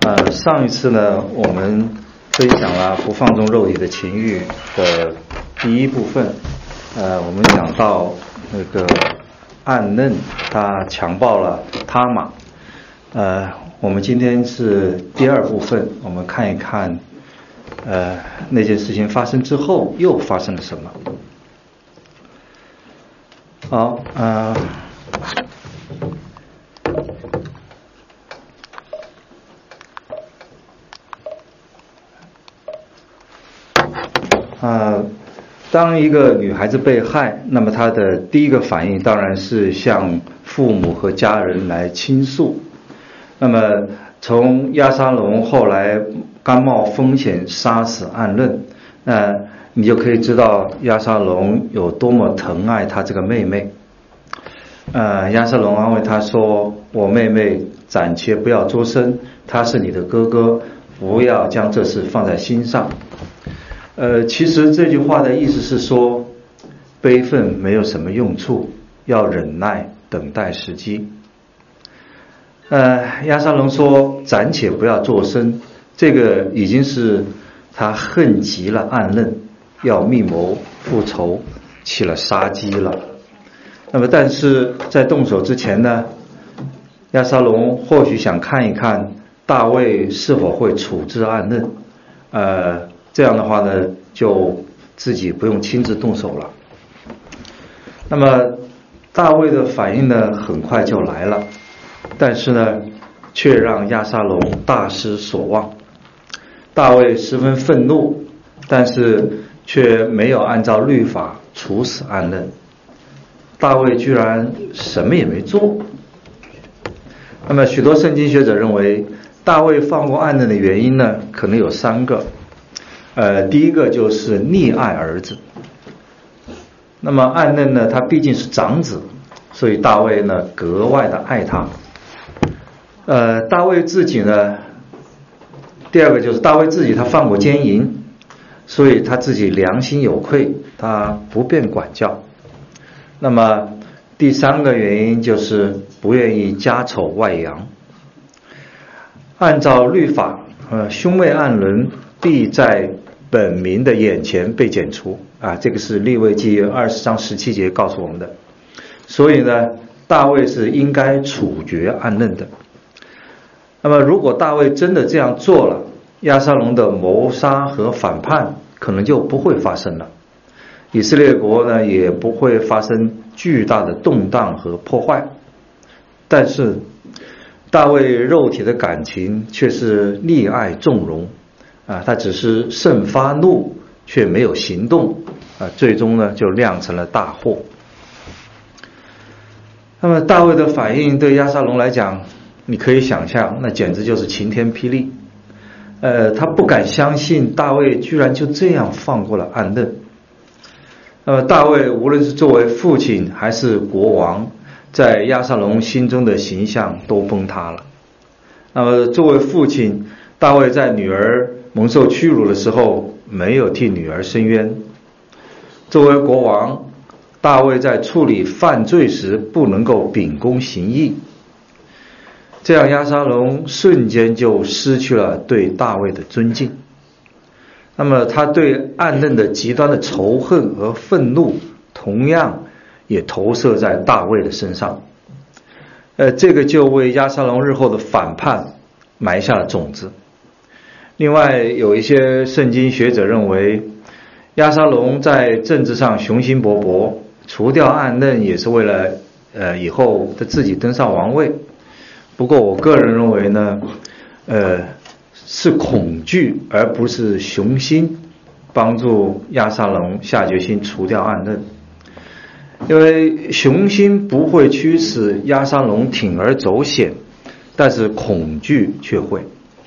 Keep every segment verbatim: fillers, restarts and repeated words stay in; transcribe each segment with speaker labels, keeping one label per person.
Speaker 1: 呃，上一次呢，我们分享了不放纵肉体的情欲的第一部分。呃，我们讲到那个暗嫩他强暴了他玛。呃，我们今天是第二部分，我们看一看，呃，那件事情发生之后又发生了什么。好，呃。呃，当一个女孩子被害，那么她的第一个反应当然是向父母和家人来倾诉。那么从押沙龙后来甘冒风险杀死暗嫩，那你就可以知道押沙龙有多么疼爱他这个妹妹。呃，押沙龙安慰她说：“我妹妹暂且不要作声，他是你的哥哥，不要将这事放在心上。”呃，其实这句话的意思是说，悲愤没有什么用处，要忍耐，等待时机。呃，押沙龙说暂且不要作声，这个已经是他恨极了暗嫩，要密谋复仇，起了杀机了。那么但是在动手之前呢，押沙龙或许想看一看大卫是否会处置暗嫩，呃这样的话呢，就自己不用亲自动手了。那么大卫的反应呢，很快就来了，但是呢，却让押沙龙大失所望。大卫十分愤怒，但是却没有按照律法处死暗嫩。大卫居然什么也没做。那么许多圣经学者认为，大卫放过暗嫩的原因呢，可能有三个。呃，第一个就是溺爱儿子。那么暗嫩呢，他毕竟是长子，所以大卫呢格外的爱他。呃，大卫自己呢，第二个就是大卫自己他犯过奸淫，所以他自己良心有愧，他不便管教。那么第三个原因就是不愿意家丑外扬。按照律法，呃，兄妹暗伦必在本民的眼前被剪除啊，这个是利未记二十章十七节告诉我们的。所以呢，大卫是应该处决暗嫩的。那么如果大卫真的这样做了，押沙龙的谋杀和反叛可能就不会发生了，以色列国呢也不会发生巨大的动荡和破坏。但是大卫肉体的感情却是溺爱纵容啊，他只是甚发怒，却没有行动啊，最终呢就酿成了大祸。那么大卫的反应对押沙龙来讲，你可以想象，那简直就是晴天霹雳。呃，他不敢相信大卫居然就这样放过了暗嫩。那么大卫无论是作为父亲还是国王，在押沙龙心中的形象都崩塌了。那么作为父亲，大卫在女儿蒙受屈辱的时候没有替女儿伸冤。作为国王，大卫在处理犯罪时不能够秉公行义，这样押沙龙瞬间就失去了对大卫的尊敬。那么他对暗嫩的极端的仇恨和愤怒同样也投射在大卫的身上，呃，这个就为押沙龙日后的反叛埋下了种子。另外有一些圣经学者认为，押沙龙在政治上雄心勃勃，除掉暗嫩也是为了呃以后的自己登上王位。不过我个人认为呢，呃是恐惧而不是雄心帮助押沙龙下决心除掉暗嫩。因为雄心不会驱使押沙龙铤而走险，但是恐惧却会。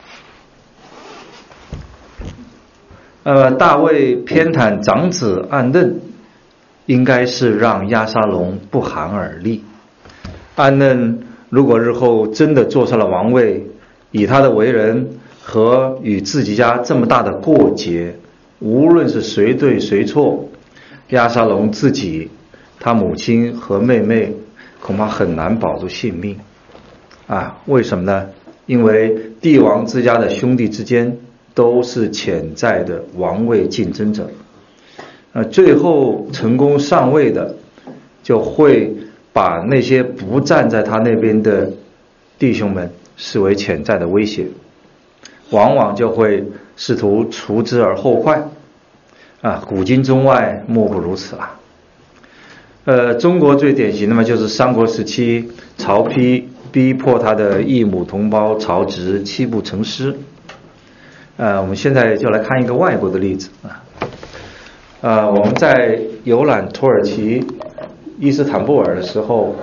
Speaker 1: 呃，大卫偏袒长子暗嫩，应该是让押沙龙不寒而栗。暗嫩如果日后真的坐上了王位，以他的为人和与自己家这么大的过节，无论是谁对谁错，押沙龙自己、他母亲和妹妹恐怕很难保住性命啊！为什么呢？ 因为帝王之家的兄弟之间都是潜在的王位竞争者，呃，最后成功上位的就会把那些不站在他那边的弟兄们视为潜在的威胁，往往就会试图除之而后快。啊，古今中外莫不如此啦。呃，中国最典型的嘛，就是三国时期曹丕逼迫他的异母同胞曹植七步成诗。呃，我们现在就来看一个外国的例子啊。呃，我们在游览土耳其伊斯坦布尔的时候，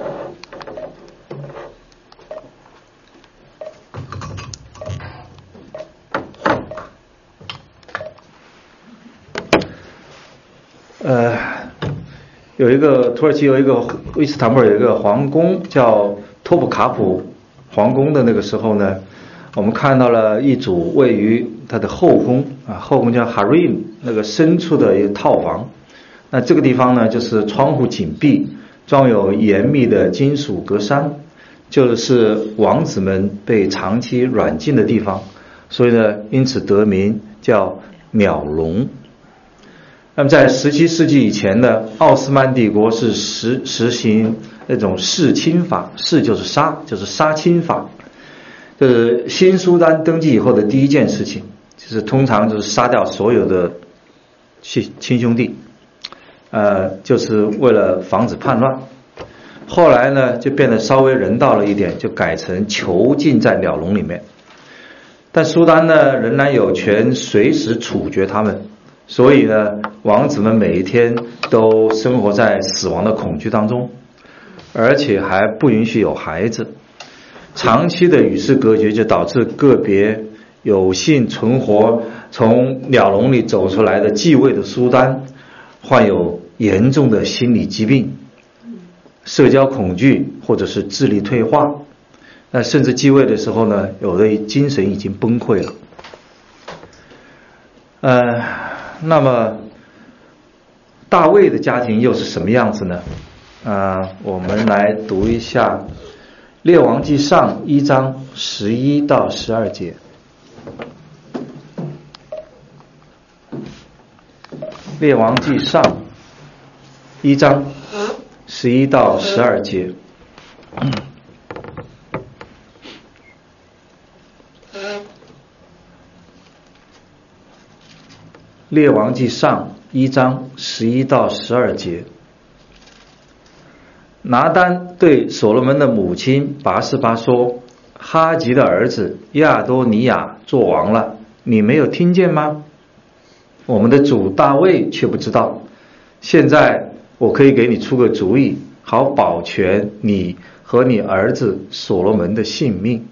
Speaker 1: 呃，有一个土耳其有一个伊斯坦布尔有一个皇宫叫托普卡普皇宫的那个时候呢，我们看到了一组位于它的后宫啊，后宫叫 Harim 那个深处的一个套房。那这个地方呢，就是窗户紧闭，装有严密的金属格栅，就是王子们被长期软禁的地方，所以呢，因此得名叫鸟笼。那么在十七世纪以前呢，奥斯曼帝国是实实行那种弑亲法，弑就是杀，就是杀亲法。就是新苏丹登基以后的第一件事情，就是通常就是杀掉所有的亲亲兄弟，呃，就是为了防止叛乱。后来呢，就变得稍微人道了一点，就改成囚禁在鸟笼里面。但苏丹呢，仍然有权随时处决他们。所以呢，王子们每一天都生活在死亡的恐惧当中，而且还不允许有孩子。长期的与世隔绝，就导致个别有幸存活从鸟笼里走出来的继位的苏丹患有严重的心理疾病、社交恐惧或者是智力退化。那甚至继位的时候呢，有的精神已经崩溃了。呃那么大卫的家庭又是什么样子呢？啊、呃，我们来读一下《列王纪上》一章十一到十二节。《列王纪上》一章十一到十二节。列王纪上一章十一到十二节。拿单对所罗门的母亲拔示巴说：哈吉的儿子亚多尼亚做王了，你没有听见吗？我们的主大卫却不知道。现在我可以给你出个主意，好保全你和你儿子所罗门的性命。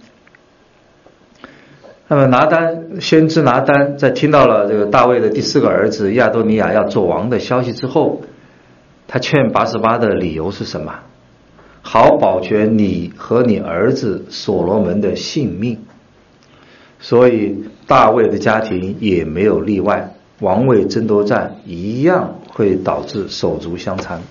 Speaker 1: 那么拿单先知拿单在听到了这个大卫的第四个儿子亚多尼亚要做王的消息之后，他劝拔示巴的理由是什么？好保全你和你儿子所罗门的性命。所以大卫的家庭也没有例外，王位争夺战一样会导致手足相残。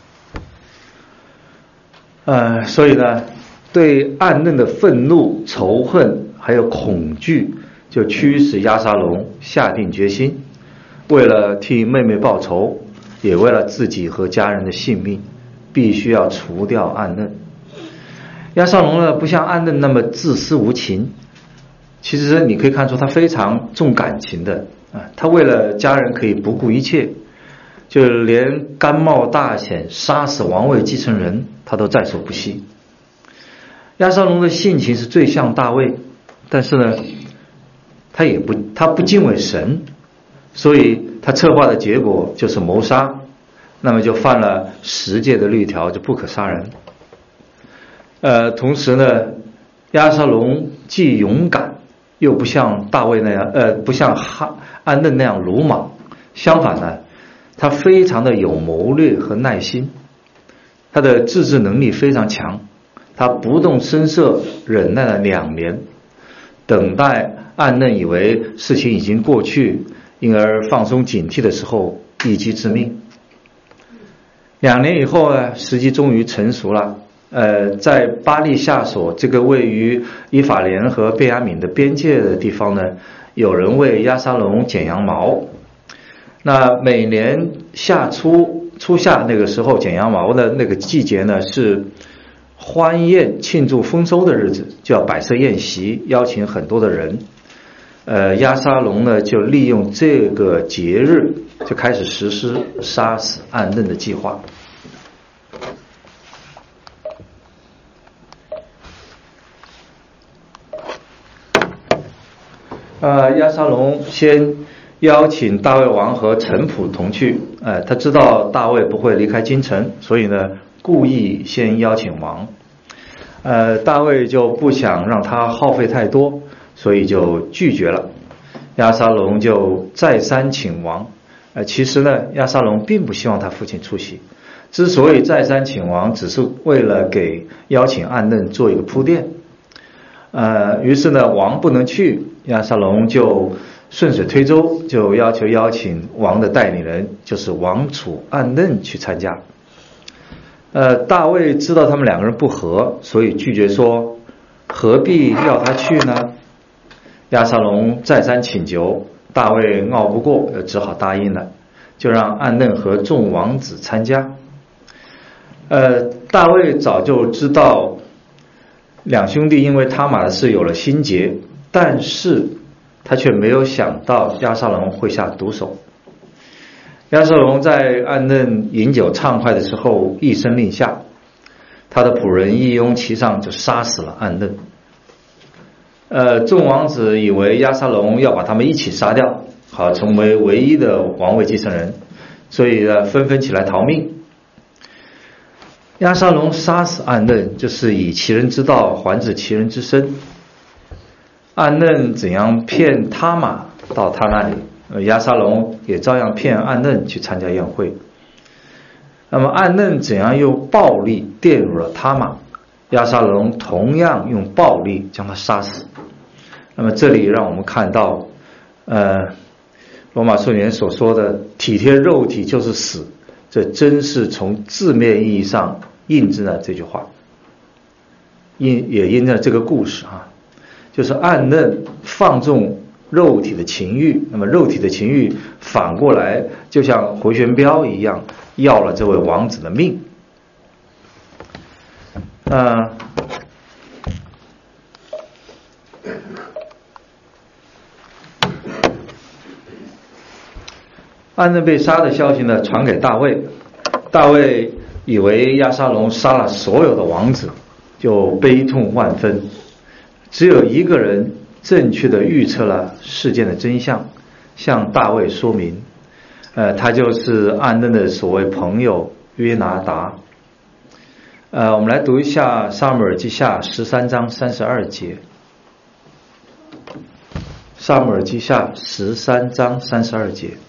Speaker 1: 呃，所以呢，对暗嫩的愤怒、仇恨还有恐惧，就驱使押沙龙下定决心，为了替妹妹报仇，也为了自己和家人的性命，必须要除掉暗嫩。押沙龙呢，不像暗嫩那么自私无情，其实你可以看出他非常重感情的啊，他为了家人可以不顾一切，就连甘冒大险杀死王位继承人，他都在所不惜。押沙龙的性情是最像大卫，但是呢，他也不他不敬畏神，所以他策划的结果就是谋杀，那么就犯了十诫的律条，就不可杀人。呃，同时呢，押沙龙既勇敢，又不像大卫那样，呃，不像哈安嫩那样鲁莽，相反呢，他非常的有谋略和耐心，他的自制能力非常强，他不动声色忍耐了两年，等待暗嫩以为事情已经过去，因而放松警惕的时候，一击致命。两年以后呢，时机终于成熟了， 呃，在巴利夏所这个位于以法莲和便雅悯的边界的地方呢，有人为押沙龙剪羊毛。那每年夏初初夏那个时候剪羊毛的那个季节呢，是欢宴庆祝丰收的日子，就要摆设宴席，邀请很多的人。呃，押沙龙呢就利用这个节日，就开始实施杀死暗嫩的计划。呃，押沙龙先邀请大卫王和臣仆同去，呃，他知道大卫不会离开京城，所以呢，故意先邀请王。呃，大卫就不想让他耗费太多，所以就拒绝了。押沙龙就再三请王，呃，其实呢，押沙龙并不希望他父亲出席，之所以再三请王，只是为了给邀请暗嫩做一个铺垫。呃，于是呢，王不能去，押沙龙就顺水推舟，就要求邀请王的代理人，就是王储暗嫩去参加。呃，大卫知道他们两个人不和，所以拒绝说，何必要他去呢？押沙龙再三请求，大卫拗不过，只好答应了，就让暗嫩和众王子参加。呃，大卫早就知道两兄弟因为他玛的事有了心结，但是他却没有想到押沙龙会下毒手。押沙龙在暗嫩饮酒畅快的时候一声令下，他的仆人一拥其上就杀死了暗嫩。呃，众王子以为押沙龙要把他们一起杀掉，好成为唯一的王位继承人，所以呢纷纷起来逃命。押沙龙杀死暗嫩，就是以其人之道还治其人之身。暗嫩怎样骗他玛到他那里，押沙龙也照样骗暗嫩去参加宴会。那么暗嫩怎样用暴力玷辱了他玛，押沙龙同样用暴力将他杀死。那么这里让我们看到，呃，罗马书里面所说的体贴肉体就是死，这真是从字面意义上印证了这句话，印也印证了这个故事啊，就是暗嫩放纵肉体的情欲，那么肉体的情欲反过来就像回旋镖一样，要了这位王子的命。呃暗嫩被杀的消息呢传给大卫，大卫以为押沙龙杀了所有的王子，就悲痛万分。只有一个人正确的预测了事件的真相，向大卫说明，呃，他就是暗嫩的所谓朋友约拿达。呃，我们来读一下撒母耳记下十三章三十二节。撒母耳记下十三章三十二节。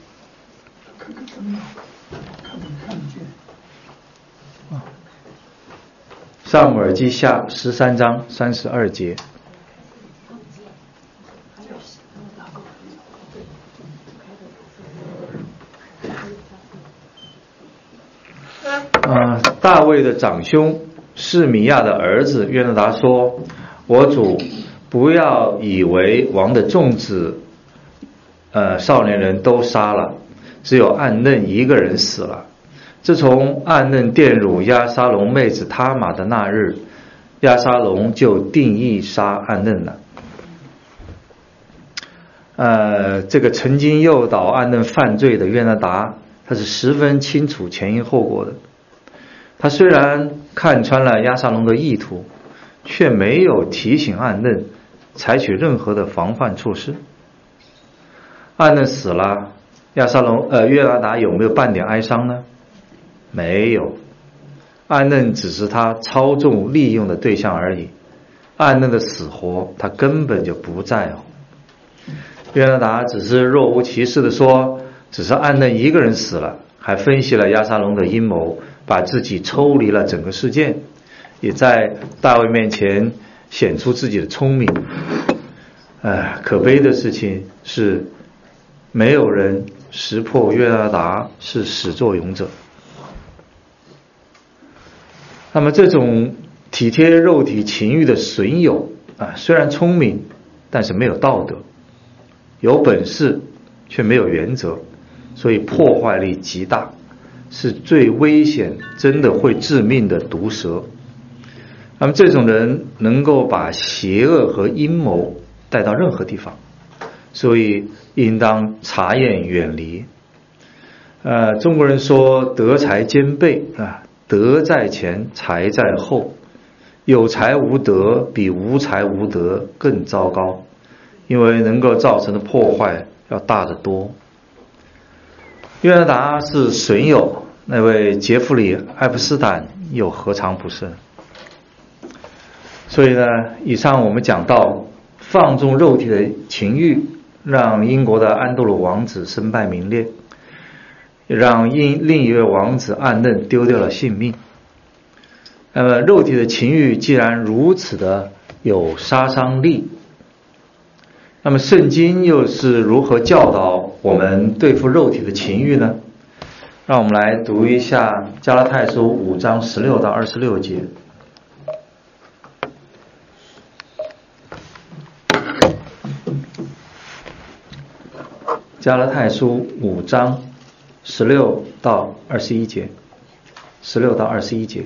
Speaker 1: 撒母耳记下十三章三十二节。呃，大卫的长兄示米亚的儿子约拿达说：“我主，不要以为王的众子，呃，少年人都杀了，只有暗嫩一个人死了。自从暗嫩玷辱押沙龙妹子他玛的那日，押沙龙就定义杀暗嫩了。”呃，这个曾经诱导暗嫩犯罪的约拿达，他是十分清楚前因后果的。他虽然看穿了押沙龙的意图，却没有提醒暗嫩采取任何的防范措施。暗嫩死了，押沙龙呃约拿达有没有半点哀伤呢？没有。暗嫩只是他操纵利用的对象而已，暗嫩的死活他根本就不在乎。约拿达只是若无其事地说，只是暗嫩一个人死了，还分析了押沙龙的阴谋，把自己抽离了整个事件，也在大卫面前显出自己的聪明。呃，可悲的事情是，没有人识破约拿达是始作俑者。那么这种体贴肉体情欲的损友啊，虽然聪明，但是没有道德，有本事却没有原则，所以破坏力极大，是最危险，真的会致命的毒蛇。那么这种人能够把邪恶和阴谋带到任何地方，所以应当察验远离。呃，中国人说德才兼备啊，德在前，才在后。有才无德比无才无德更糟糕，因为能够造成的破坏要大得多。约拿达是损友，那位杰弗里·爱普斯坦又何尝不是？所以呢，以上我们讲到放纵肉体的情欲，让英国的安德鲁王子身败名裂，让英另一位王子暗嫩丢掉了性命。那么肉体的情欲既然如此的有杀伤力，那么圣经又是如何教导我们对付肉体的情欲呢？让我们来读一下加拉太书五章十六到二十六节。加拉太书五章十六到二十一节，十六到二十一节。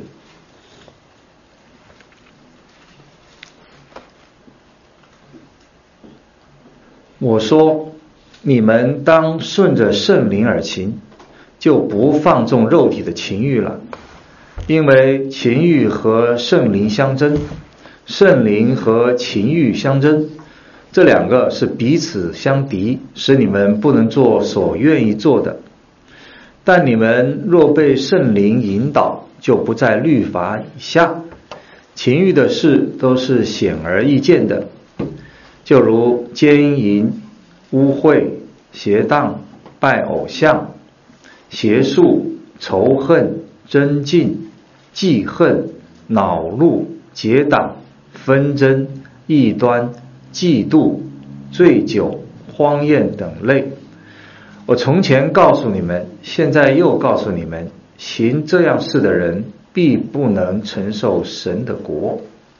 Speaker 1: 我说，你们当顺着圣灵而行，就不放纵肉体的情欲了，因为情欲和圣灵相争，圣灵和情欲相争，这两个是彼此相敌，使你们不能做所愿意做的。但你们若被圣灵引导，就不在律法以下。情欲的事都是显而易见的，就如奸淫、污秽、邪荡、拜偶像、邪术、仇恨、争竞、记恨、恼怒、结党、纷争、异端、嫉妒、醉酒、荒宴等类。我从前告诉你们，现在又告诉你们，行这样事的人必不能承受神的国。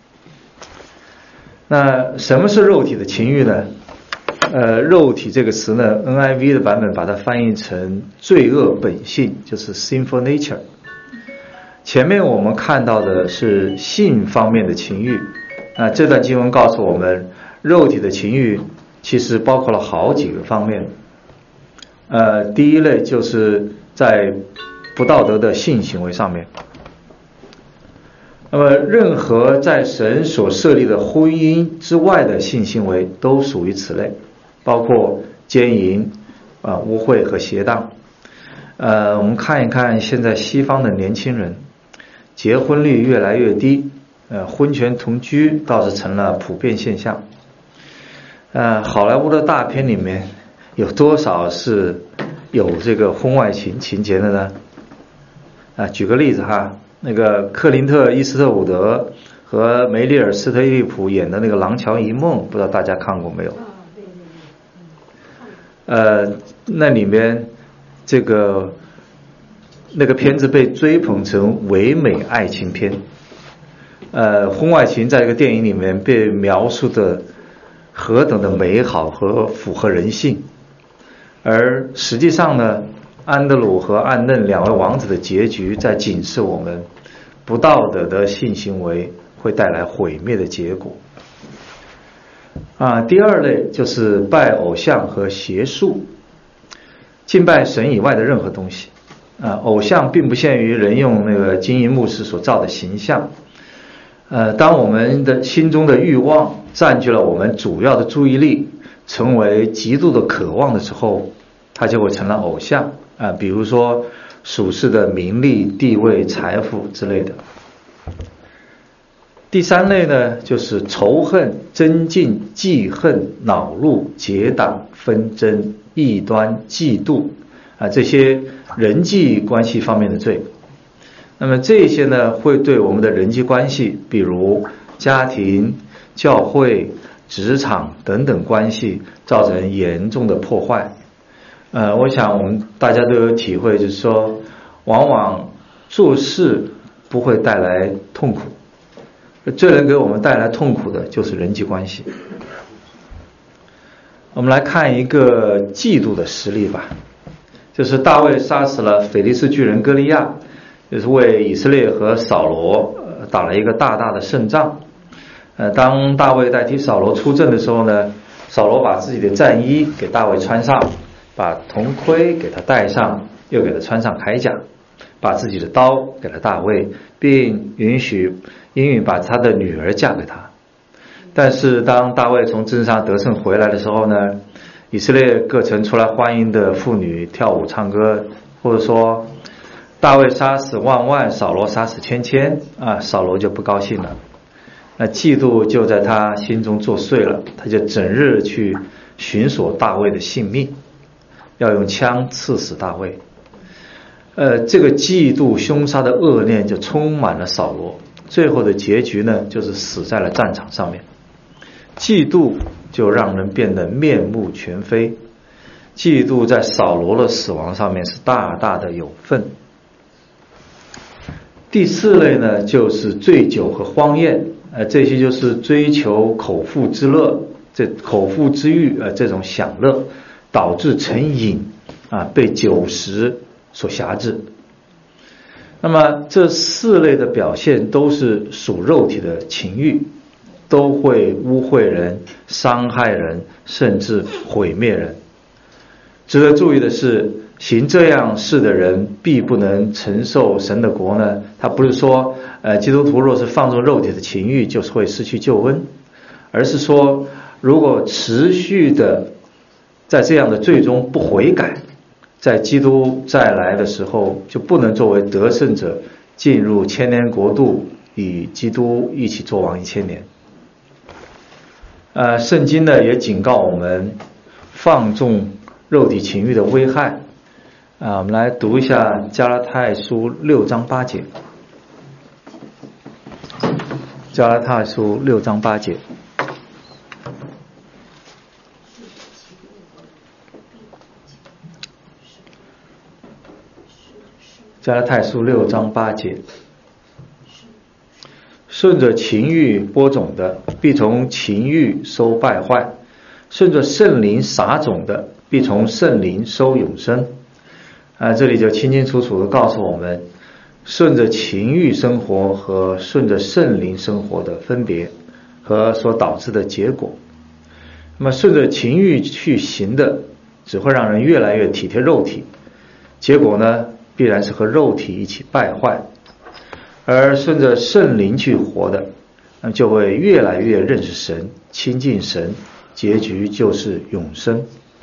Speaker 1: 那什么是肉体的情欲呢？呃，肉体这个词呢 ，N I V 的版本把它翻译成罪恶本性，就是 sinful nature。前面我们看到的是性方面的情欲，那这段经文告诉我们，肉体的情欲其实包括了好几个方面。呃，第一类就是在不道德的性行为上面。那么，任何在神所设立的婚姻之外的性行为都属于此类，包括奸淫、啊、呃、污秽和邪荡。呃，我们看一看现在西方的年轻人，结婚率越来越低，呃，婚前同居倒是成了普遍现象。呃，好莱坞的大片里面有多少是有这个婚外情情节的呢？啊，举个例子哈，那个克林特·伊斯特伍德和梅丽尔·斯特利普演的那个《廊桥遗梦》，不知道大家看过没有？呃，那里面这个那个片子被追捧成唯美爱情片。呃，婚外情在一个电影里面被描述的何等的美好和符合人性，而实际上呢，安德鲁和暗嫩两位王子的结局在警示我们，不道德的性行为会带来毁灭的结果。啊，第二类就是拜偶像和邪术，敬拜神以外的任何东西。啊，偶像并不限于人用那个金银木石所造的形象。呃，当我们的心中的欲望占据了我们主要的注意力，成为极度的渴望的时候，它就会成了偶像啊、呃，比如说属世的名利、地位、财富之类的。第三类呢，就是仇恨、争竞、记恨、恼怒、结党、纷争、异端、嫉妒啊，这些人际关系方面的罪。那么这些呢，会对我们的人际关系，比如家庭、教会、职场等等关系，造成严重的破坏。呃，我想我们大家都有体会，就是说，往往做事不会带来痛苦， 最能给我们带来痛苦的就是人际关系。我们来看一个嫉妒的实例吧，就是大卫杀死了腓利斯巨人歌利亚，就是为以色列和扫罗打了一个大大的胜仗。呃，当大卫代替扫罗出阵的时候呢，扫罗把自己的战衣给大卫穿上，把铜盔给他戴上，又给他穿上铠甲，把自己的刀给了大卫，并允许应允把他的女儿嫁给他。但是当大卫从征上得胜回来的时候呢，以色列各城出来欢迎的妇女跳舞唱歌，或者说大卫杀死万万，扫罗杀死千千啊，扫罗就不高兴了，那嫉妒就在他心中作祟了，他就整日去寻索大卫的性命，要用枪刺死大卫。呃，这个嫉妒凶杀的恶念就充满了扫罗，最后的结局呢，就是死在了战场上面。嫉妒就让人变得面目全非，嫉妒在扫罗的死亡上面是大大的有份。第四类呢，就是醉酒和荒宴，呃，这些就是追求口腹之乐，这口腹之欲，呃，这种享乐，导致成瘾，啊，被酒食所辖制。那么这四类的表现都是属肉体的情欲，都会污秽人、伤害人，甚至毁灭人。值得注意的是，行这样事的人必不能承受神的国呢。他不是说，呃，基督徒若是放纵肉体的情欲，就是会失去救恩，而是说，如果持续的在这样的罪中不悔改，在基督再来的时候，就不能作为得胜者进入千年国度，与基督一起作王一千年。呃，圣经呢也警告我们放纵肉体情欲的危害。啊，我们来读一下加拉太书六章八节。加拉太书六章八节。加拉太书六章八节。顺着情欲播种的，必从情欲收败坏；顺着圣灵撒种的，必从圣灵收永生。啊，这里就清清楚楚地告诉我们，顺着情欲生活和顺着圣灵生活的分别和所导致的结果。那么顺着情欲去行的，只会让人越来越体贴肉体，结果呢，必然是和肉体一起败坏。而顺着圣灵去活的，那么就会越来越认识神，亲近神，结局就是永生。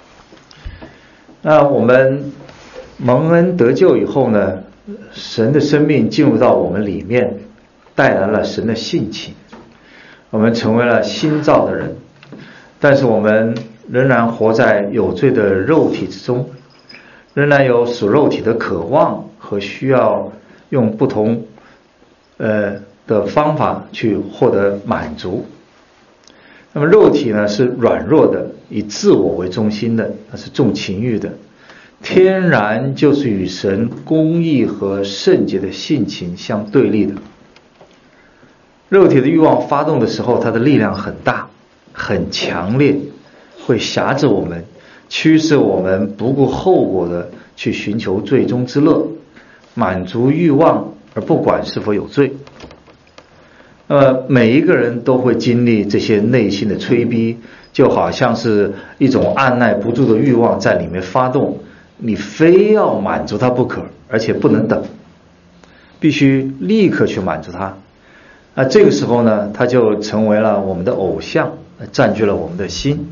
Speaker 1: 那我们蒙恩得救以后呢，神的生命进入到我们里面，带来了神的性情，我们成为了新造的人。但是我们仍然活在有罪的肉体之中，仍然有属肉体的渴望和需要用不同呃的方法去获得满足。那么肉体呢是软弱的，以自我为中心的，它是重情欲的，天然就是与神公义和圣洁的性情相对立的。肉体的欲望发动的时候，它的力量很大很强烈，会辖制我们，驱使我们不顾后果的去寻求最终之乐，满足欲望而不管是否有罪。呃，每一个人都会经历这些内心的催逼，就好像是一种按耐不住的欲望在里面发动，你非要满足它不可，而且不能等，必须立刻去满足它。那这个时候呢，它就成为了我们的偶像，占据了我们的心。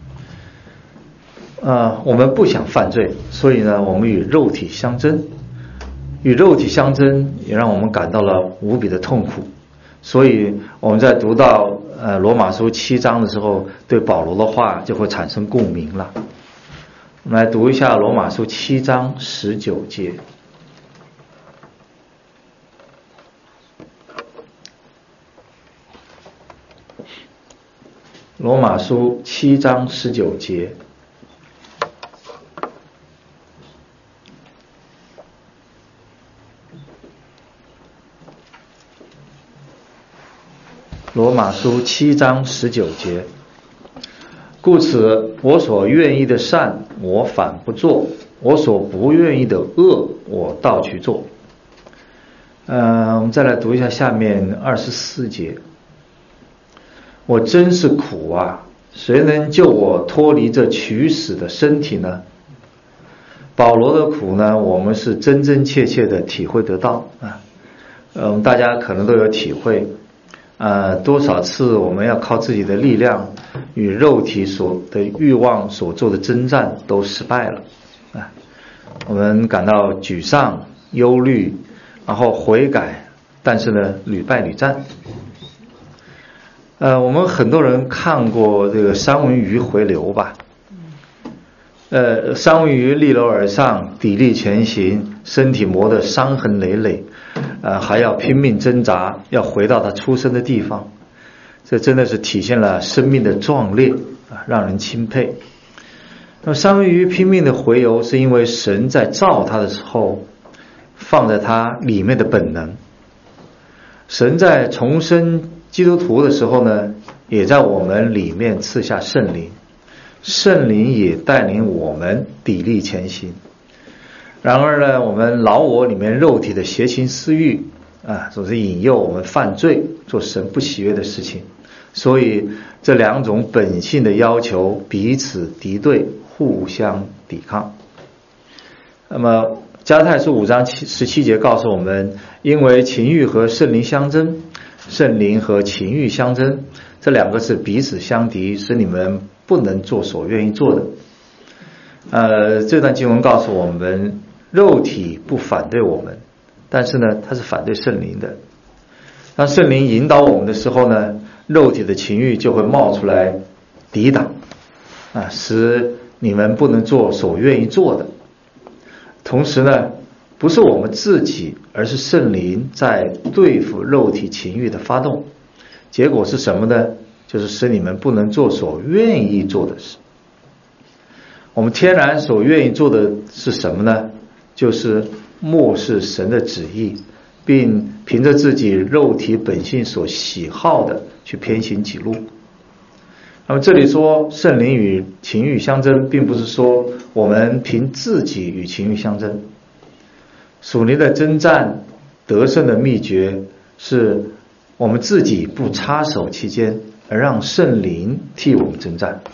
Speaker 1: 呃，我们不想犯罪，所以呢，我们与肉体相争，与肉体相争也让我们感到了无比的痛苦。所以我们在读到呃罗马书七章的时候，对保罗的话就会产生共鸣了。我们来读一下罗马书七章十九节。罗马书七章十九节。 罗马书七章十九节。故此，我所愿意的善，我反不做；我所不愿意的恶，我倒去做。呃，我们再来读一下下面二十四节。我真是苦啊！谁能救我脱离这取死的身体呢？保罗的苦呢，我们是真真切切的体会得到啊。嗯，大家可能都有体会。呃，多少次我们要靠自己的力量与肉体所的欲望所做的征战都失败了啊，我们感到沮丧、忧虑，然后悔改，但是呢，屡败屡战。呃，我们很多人看过这个三文鱼回流吧？呃，三文鱼逆流而上，砥砺前行，身体磨得伤痕累累。呃，还要拼命挣扎，要回到他出生的地方，这真的是体现了生命的壮烈啊，让人钦佩。那么三文鱼拼命的回游，是因为神在造它的时候，放在它里面的本能。神在重生基督徒的时候呢，也在我们里面赐下圣灵，圣灵也带领我们砥砺前行。然而呢，我们老我里面肉体的邪情私欲啊，总是引诱我们犯罪，做神不喜悦的事情。所以这两种本性的要求彼此敌对，互相抵抗。那么加拉太书五章十七节告诉我们，因为情欲和圣灵相争，圣灵和情欲相争，这两个是彼此相敌，使你们不能做所愿意做的。呃，这段经文告诉我们，肉体不反对我们，但是呢，它是反对圣灵的。当圣灵引导我们的时候呢，肉体的情欲就会冒出来抵挡啊，使你们不能做所愿意做的。同时呢，不是我们自己，而是圣灵在对付肉体情欲的发动。结果是什么呢？就是使你们不能做所愿意做的事。我们天然所愿意做的是什么呢？就是漠视神的旨意，并凭着自己肉体本性所喜好的去偏行己路。那么这里说圣灵与情欲相争，并不是说我们凭自己与情欲相争。属灵的征战得胜的秘诀是我们自己不插手其间，而让圣灵替我们征战。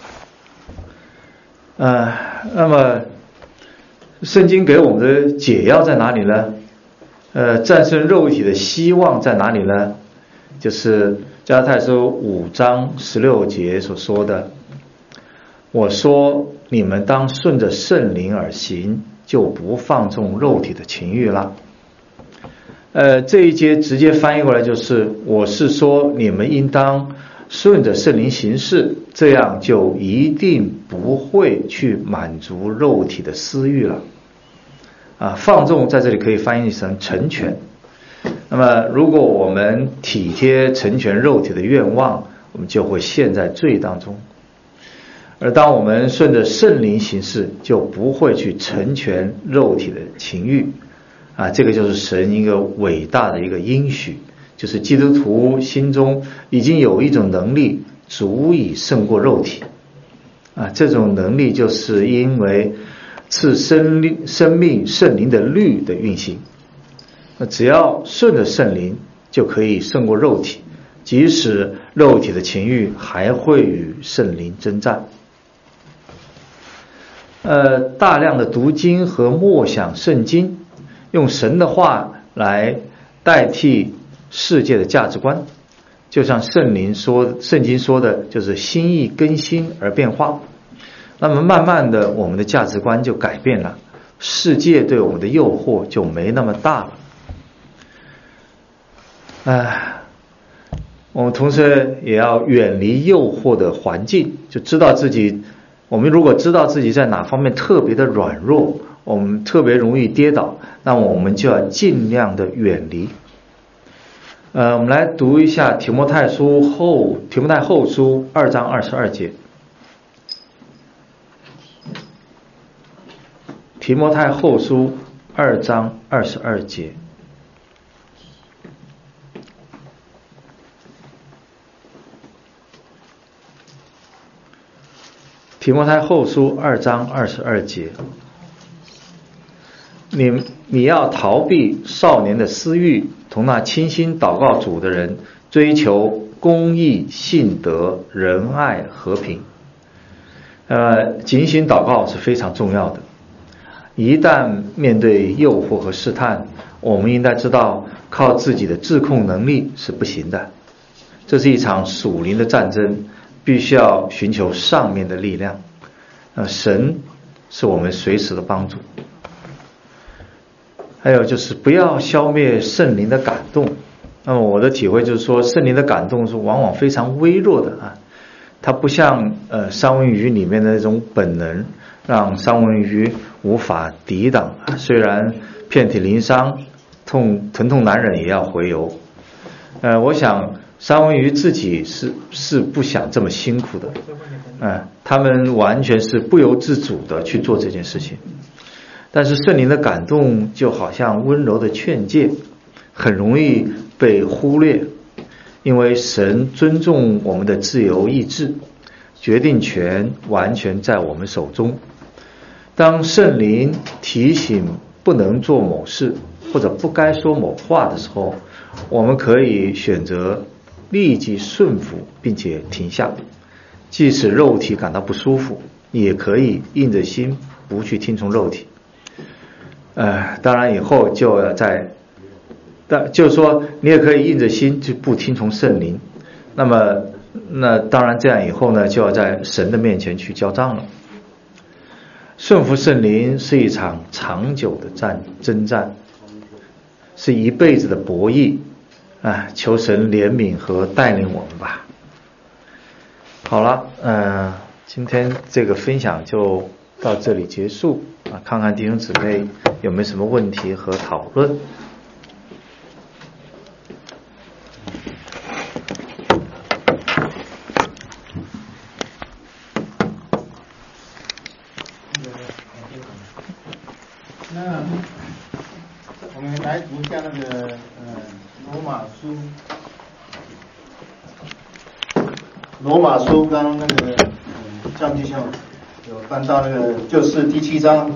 Speaker 1: 呃，那么圣经给我们的解药在哪里呢？呃，战胜肉体的希望在哪里呢？就是加拉太书五章十六节所说的：我说你们当顺着圣灵而行，就不放纵肉体的情欲了。呃，这一节直接翻译过来就是：我是说你们应当顺着圣灵行事，这样就一定不会去满足肉体的私欲了。啊，放纵在这里可以翻译成成全。那么如果我们体贴成全肉体的愿望，我们就会陷在罪当中。而当我们顺着圣灵行事，就不会去成全肉体的情欲。啊，这个就是神一个伟大的一个应许，就是基督徒心中已经有一种能力足以胜过肉体。啊，这种能力就是因为赐生命生命圣灵的律的运行。那只要顺着圣灵，就可以胜过肉体，即使肉体的情欲还会与圣灵征战。呃，大量的读经和默想圣经，用神的话来代替世界的价值观，就像圣灵说，圣经说的，就是心意更新而变化。那么慢慢的，我们的价值观就改变了，世界对我们的诱惑就没那么大了。唉，我们同时也要远离诱惑的环境，就知道自己，我们如果知道自己在哪方面特别的软弱，我们特别容易跌倒，那么我们就要尽量的远离。呃，我们来读一下提摩太书后提摩太后书二章二十二节。提摩太后书二章二十二节。 提摩太后书二章二十二节，你你要逃避少年的私欲，同那倾心祷告主的人，追求公义、信德、仁爱、和平。呃，警醒祷告是非常重要的。一旦面对诱惑和试探，我们应该知道靠自己的自控能力是不行的。这是一场属灵的战争，必须要寻求上面的力量。呃，神是我们随时的帮助。还有就是不要消灭圣灵的感动。那么我的体会就是说，圣灵的感动是往往非常微弱的啊，它不像呃三文鱼里面的那种本能，让三文鱼无法抵挡。虽然遍体鳞伤，痛疼痛难忍，也要回游。呃，我想三文鱼自己是是不想这么辛苦的，呃，他们完全是不由自主的去做这件事情。但是圣灵的感动就好像温柔的劝诫，很容易被忽略，因为神尊重我们的自由意志，决定权完全在我们手中。当圣灵提醒不能做某事或者不该说某话的时候，我们可以选择立即顺服并且停下，即使肉体感到不舒服，也可以硬着心不去听从肉体。呃，当然以后就要在，但就是说你也可以硬着心就不听从圣灵。那么那当然这样以后呢，就要在神的面前去交账了。顺服圣灵是一场长久的战征战，是一辈子的博弈啊！求神怜悯和带领我们吧。好了，呃，今天这个分享就到这里结束啊！看看弟兄姊妹有没有什么问题和讨论。
Speaker 2: 那我们来读一下那个呃罗马书，罗马书刚刚那个嗯张弟兄有翻到那个就是第七章，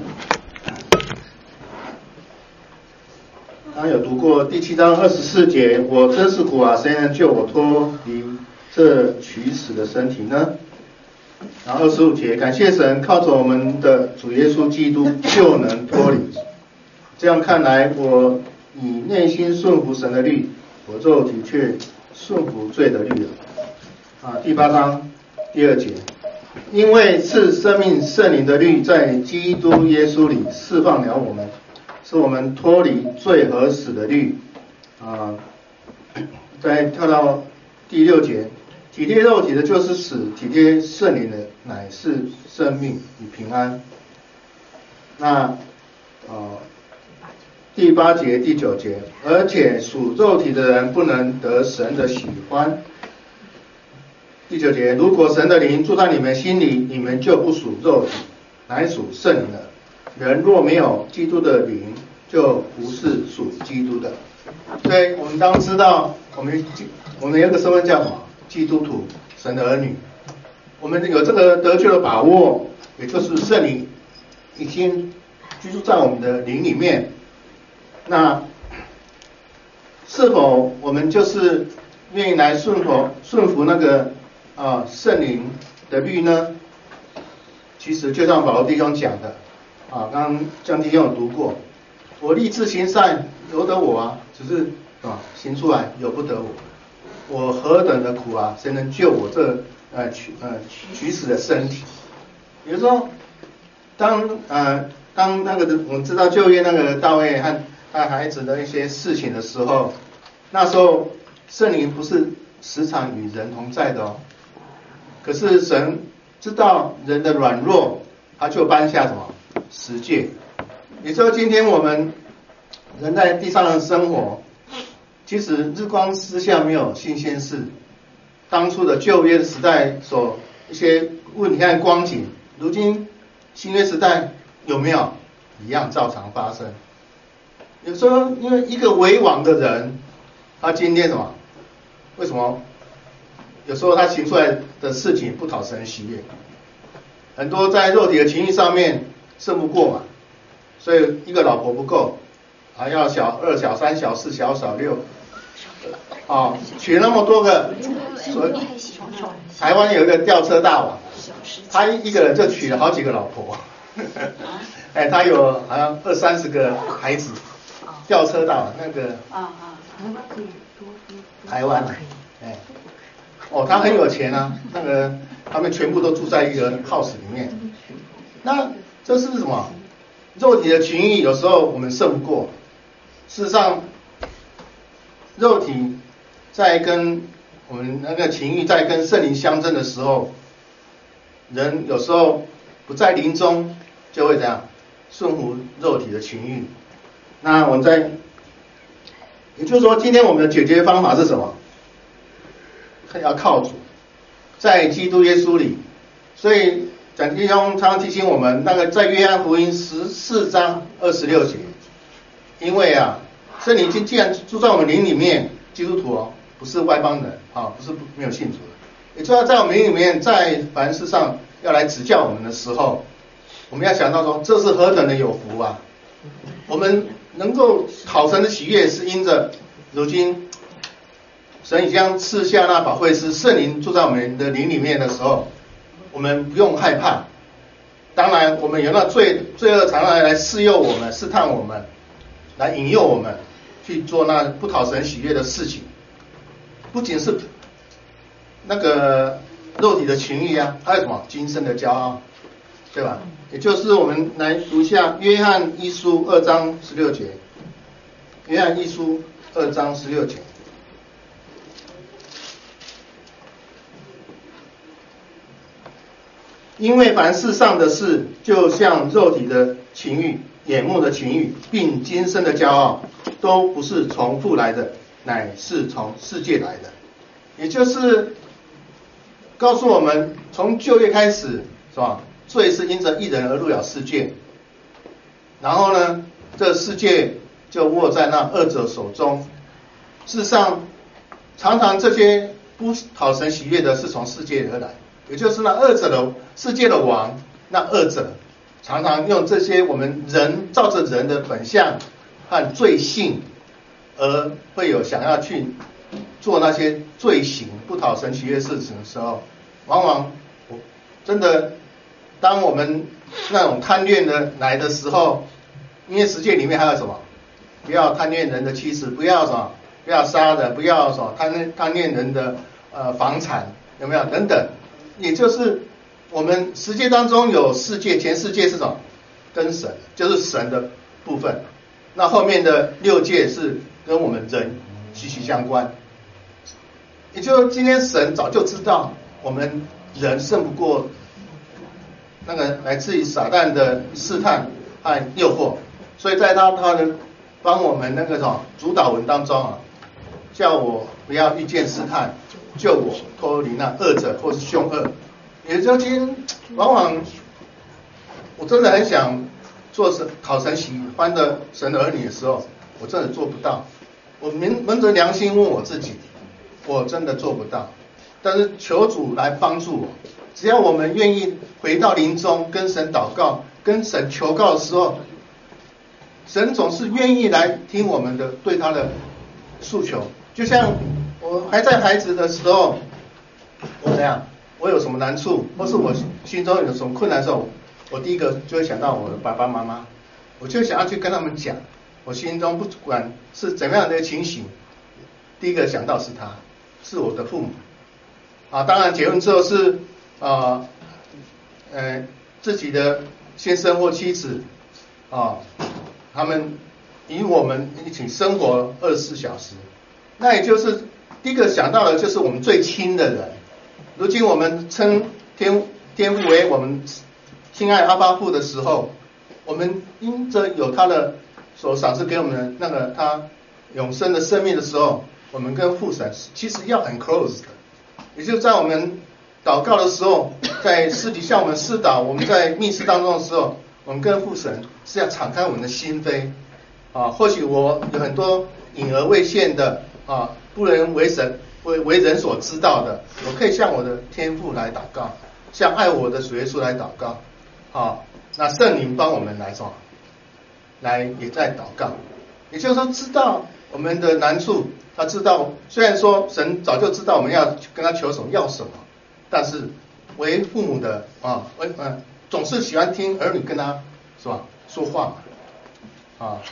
Speaker 2: 刚刚有读过第七章二十四节，我真是苦啊，谁能救我脱离这取死的身体呢？然后二十五节，感谢神，靠着我们的主耶稣基督就能脱离。这样看来，我以内心顺服神的律，我肉体却顺服罪的律了。啊，第八章第二节，因为是生命圣灵的律在基督耶稣里释放了我们，使我们脱离罪和死的律。啊，再跳到第六节。体贴肉体的就是死，体贴圣灵的乃是生命与平安。那呃第八节第九节，而且属肉体的人不能得神的喜欢。第九节，如果神的灵住在你们心里，你们就不属肉体，乃属圣灵了。人若没有基督的灵，就不是属基督的。所以我们当知道，我们我们有个身份叫什么？基督徒，神的儿女，我们有这个得救的把握，也就是圣灵已经居住在我们的灵里面。那是否我们就是愿意来顺服顺服那个啊圣灵的律呢？其实就像保罗弟兄讲的啊，刚刚江弟兄有读过，我立志行善，由得我啊，只是啊行出来由不得我。我何等的苦啊！谁能救我这呃取呃取死的身体？比如说，当呃当那个我们知道旧约那个大卫和他孩子的一些事情的时候，那时候圣灵不是时常与人同在的哦。可是神知道人的软弱，他就颁下什么十诫。也就是今天我们人在地上的生活。其实日光之下没有新鲜事，当初的旧约时代所一些问题和光景，如今新约时代有没有一样照常发生？有时候因为一个为王的人，他今天什么？为什么？有时候他行出来的事情不讨神喜悦， 很多在肉体的情欲上面胜不过嘛，所以一个老婆不够，还要小二、小三、小四、小小六，啊，娶那么多个，所以台湾有一个吊车大王，他一个人就娶了好几个老婆，哎，他有好像二三十个孩子，吊车大王那个台湾啊，哎，哦，他很有钱啊，那个他们全部都住在一个 house 里面，那这是什么？肉体的情欲有时候我们胜不过，事实上，肉体在跟我们那个情欲在跟圣灵相争的时候，人有时候不在灵中，就会怎样顺服肉体的情欲。那我们在，也就是说，今天我们的解决方法是什么？要靠主，在基督耶稣里。所以讲弟兄常常提醒我们，那个在约翰福音十四章二十六节，因为啊，圣灵既然住在我们灵里面，基督徒哦，不是外邦人啊，不是没有信主的，也就要在我们灵里面，在凡事上要来指教我们的时候，我们要想到说，这是何等的有福啊！我们能够讨神的喜悦，是因着如今神已经赐下那保惠师圣灵住在我们的灵里面的时候，我们不用害怕。当然，我们有那罪罪恶常常来试诱我们、试探我们，来引诱我们去做那不讨神喜悦的事情。不仅是那个肉体的情欲啊，还有什么今生的骄傲，对吧？也就是我们来读一下约翰一书二章十六节。约翰一书二章十六节。因为凡世上的事，就像肉体的情欲、眼目的情欲，并今生的骄傲，都不是从父来的，乃是从世界来的。也就是告诉我们，从旧约开始，是吧？罪是因着一人而入了世界，然后呢，这世界就握在那恶者手中。事实上，常常这些不讨神喜悦的，是从世界而来。也就是那恶者的世界的王，那恶者常常用这些我们人照着人的本相和罪性，而会有想要去做那些罪行不讨神喜悦事情的时候，往往我真的，当我们那种贪恋的来的时候，因为世界里面还有什么？不要贪恋人的妻子，不要什么？不要杀人，不要什么贪贪恋人的呃房产，有没有等等？也就是我们世界当中有世界，全世界是什么？跟神，就是神的部分。那后面的六界是跟我们人息息相关。也就今天神早就知道我们人胜不过那个来自于撒旦的试探和诱惑，所以在他他的帮我们那个什么主导文当中啊，叫我不要遇见试探，救我脱离那恶者或是凶恶。也就今天往往我真的很想做神讨神喜欢的神儿女的时候，我真的做不到。我扪扪着良心问我自己，我真的做不到。但是求主来帮助我，只要我们愿意回到灵中跟神祷告、跟神求告的时候，神总是愿意来听我们的对他的诉求。就像我还在孩子的时候，我怎样？我有什么难处，或是我心中有什么困难的时候，我第一个就会想到我的爸爸妈妈，我就想要去跟他们讲，我心中不管是怎么样的情形，第一个想到是他，是我的父母。啊，当然结婚之后是啊，呃，自己的先生或妻子啊，他们与我们一起生活二十四小时，那也就是第一个想到的就是我们最亲的人。如今我们称天天父为我们亲爱阿爸父的时候，我们因着有他的所赏赐给我们的那个他永生的生命的时候，我们跟父神其实要很 close 的。也就是在我们祷告的时候，在私底下我们示祷，我们在密室当中的时候，我们跟父神是要敞开我们的心扉啊。或许我有很多隐而未现的啊，不能为神为为人所知道的，我可以向我的天父来祷告。 向爱我的主耶稣来祷告，啊，那圣灵帮我们来什么？来也在祷告，也就是说知道我们的难处，他知道，虽然说神早就知道我们要跟他求什么要什么，但是为父母的啊，为嗯总是喜欢听儿女跟他是吧说话嘛，啊，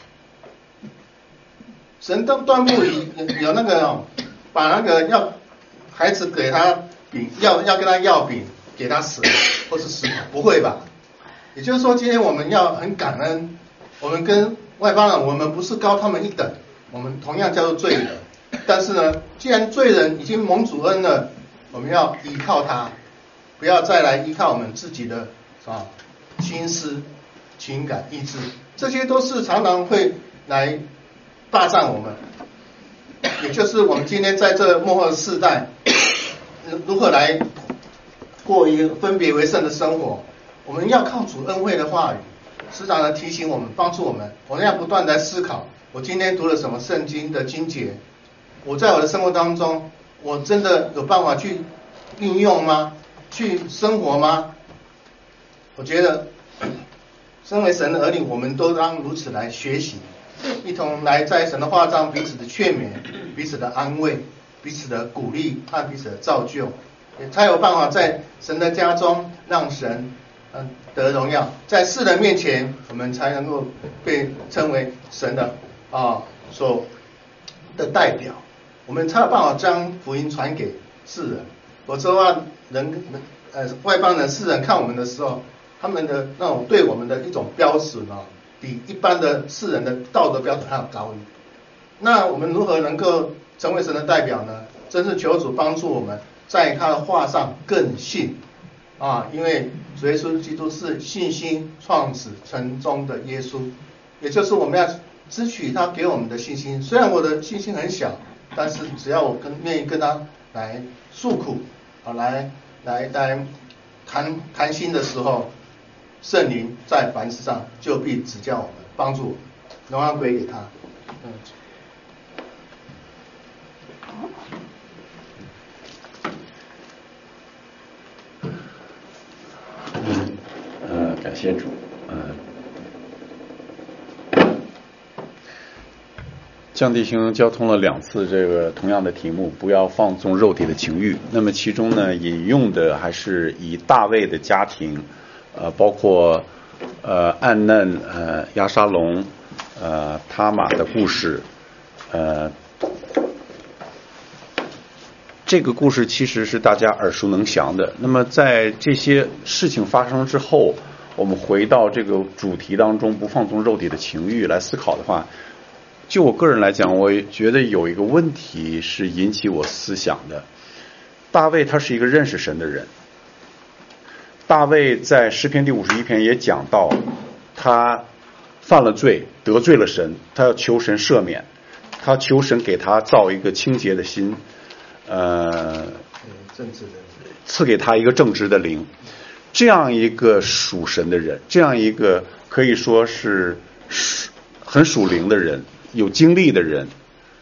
Speaker 2: 神都断不有那个、哦、把那个要孩子给他饼，要要跟他要饼，给他死或是死不会吧？也就是说，今天我们要很感恩，我们跟外邦人，我们不是高他们一等，我们同样叫做罪人。但是呢，既然罪人已经蒙主恩了，我们要依靠他，不要再来依靠我们自己的啊心思、情感、意志，这些都是常常会来霸占我们。也就是我们今天在这末后世代，如何来过一个分别为圣的生活？我们要靠主恩惠的话语，时常的提醒我们，帮助我们。我们要不断的思考，我今天读了什么圣经的经节，我在我的生活当中，我真的有办法去运用吗？去生活吗？我觉得，身为神的儿女，我们都当如此来学习，一同来在神的话上彼此的劝勉，彼此的安慰，彼此的鼓励和彼此的造就，才有办法在神的家中让神嗯得荣耀，在世人面前，我们才能够被称为神的啊所的代表，我们才有办法将福音传给世人。否则的话，人呃外邦人世人看我们的时候，他们的那种对我们的一种标准啊，比一般的世人的道德标准还要高一点。那我们如何能够成为神的代表呢？真是求主帮助我们，在他的话上更信啊，因为主耶稣基督是信心创始成终的耶稣，也就是我们要支取他给我们的信心。虽然我的信心很小，但是只要我跟愿意跟他来诉苦啊，来来来谈谈心的时候，圣灵在凡事上就必指教我们，帮助我们，荣耀归给他。嗯。
Speaker 3: 呃，感谢主。呃，江弟兄交通了两次这个同样的题目，不要放纵肉体的情欲。那么其中呢，引用的还是以大卫的家庭，呃，包括呃暗嫩、呃押沙龙、呃他玛的故事，呃。这个故事其实是大家耳熟能详的。那么在这些事情发生之后，我们回到这个主题当中，不放纵肉体的情欲来思考的话，就我个人来讲，我觉得有一个问题是引起我思想的。大卫他是一个认识神的人，大卫在诗篇第五十一篇也讲到，他犯了罪，得罪了神，他要求神赦免，他求神给他造一个清洁的心，呃，
Speaker 2: 正直的
Speaker 3: 赐给他一个正直的灵。这样一个属神的人，这样一个可以说是很属灵的人，有经历的人，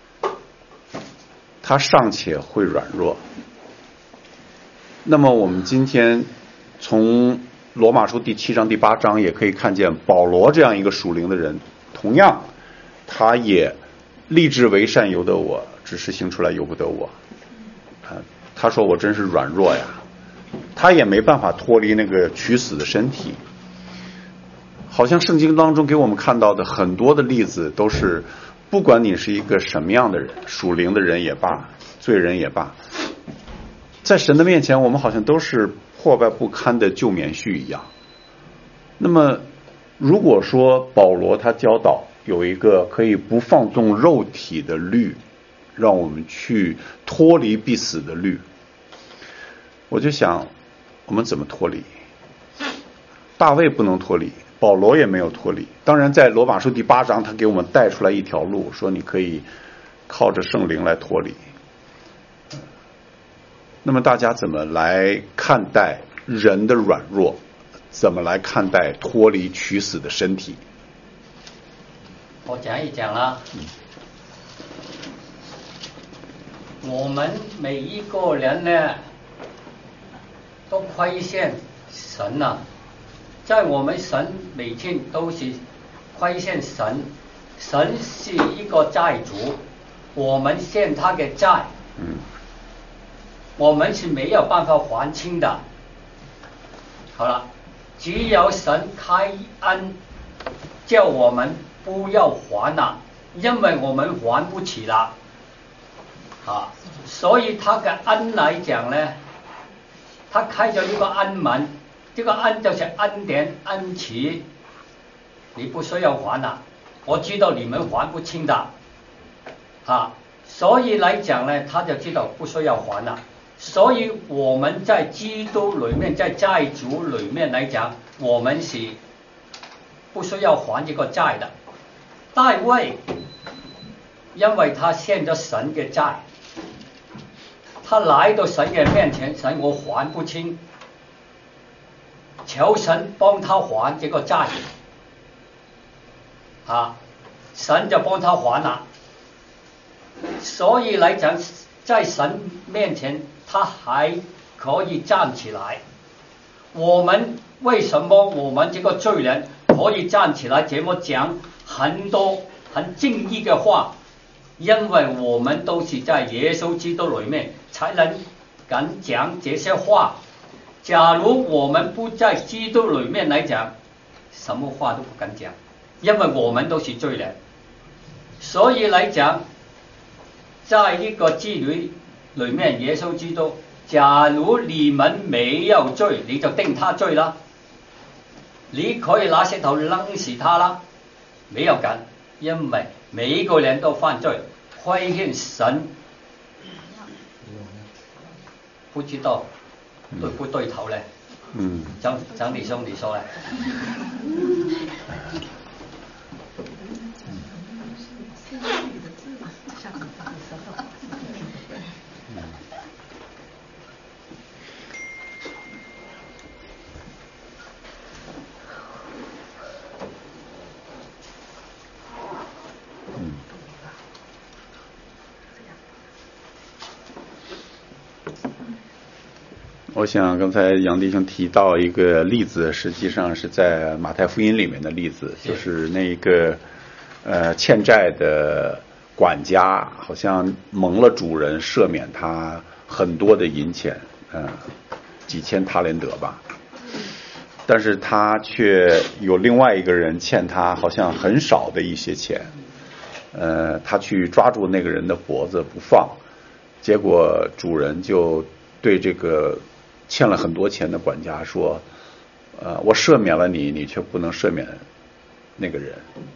Speaker 3: 他尚且会软弱。那么我们今天从罗马书第七章第八章也可以看见，保罗这样一个属灵的人，同样他也立志为善由得我，只是行出来由不得我。啊，他说我真是软弱呀，他也没办法脱离那个取死的身体。好像圣经当中给我们看到的很多的例子都是，不管你是一个什么样的人，属灵的人也罢，罪人也罢，在神的面前我们好像都是破败不堪的旧棉絮一样。那么如果说保罗他教导有一个可以不放纵肉体的律，让我们去脱离必死的律，我就想我们怎么脱离？大卫不能脱离，保罗也没有脱离。当然在罗马书第八章他给我们带出来一条路，说你可以靠着圣灵来脱离。那么大家怎么来看待人的软弱？怎么来看待脱离取死的身体？
Speaker 4: 我讲一讲啦。我们每一个人呢， 都亏欠神了，在我们神每天都是亏欠神，神是一个债主，我们欠他的债，
Speaker 3: 嗯，
Speaker 4: 我们是没有办法还清的。好了，只有神开恩，叫我们不要还了，因为我们还不起了。啊，所以他的恩来讲呢，他开咗呢個恩門，這個恩就是恩典恩慈，你不需要還啦，我知道你們還不清的，啊，所以來講呢，他就知道不需要還啦。所以我們在基督裏面，在債主裏面來講，我們是不需要還這個債的。大衛因為他欠咗神嘅債。他來到神嘅面前，神我還不清，求神幫他還這個債，啊，神就幫他還了。所以來講，在神面前，他還可以站起來。我們為什麼我們這個罪人可以站起來，這麼講很多很正義嘅話？因為我們都是在耶穌基督裏面才能敢講這些話。假如我們不在基督裏面來講，什麼話都不敢講，因為我們都是罪人。所以來講，在一個基督裏面，耶穌基督，假如你們沒有罪，你就定他罪啦，你可以拿石頭扔死他啦，沒有敢，因為每一個人都犯罪，虧欠神，不知道對不對頭呢？
Speaker 3: 嗯，
Speaker 4: 張張弟兄，你說呢？
Speaker 3: 我想刚才杨弟兄提到一个例子，实际上是在马太福音里面的例子，就是那个呃欠债的管家好像蒙了主人赦免他很多的银钱，嗯、呃，几千塔连德吧，但是他却有另外一个人欠他好像很少的一些钱，呃，他去抓住那个人的脖子不放，结果主人就对这个欠了很多钱的管家说，呃，我赦免了你，你却不能赦免那个人。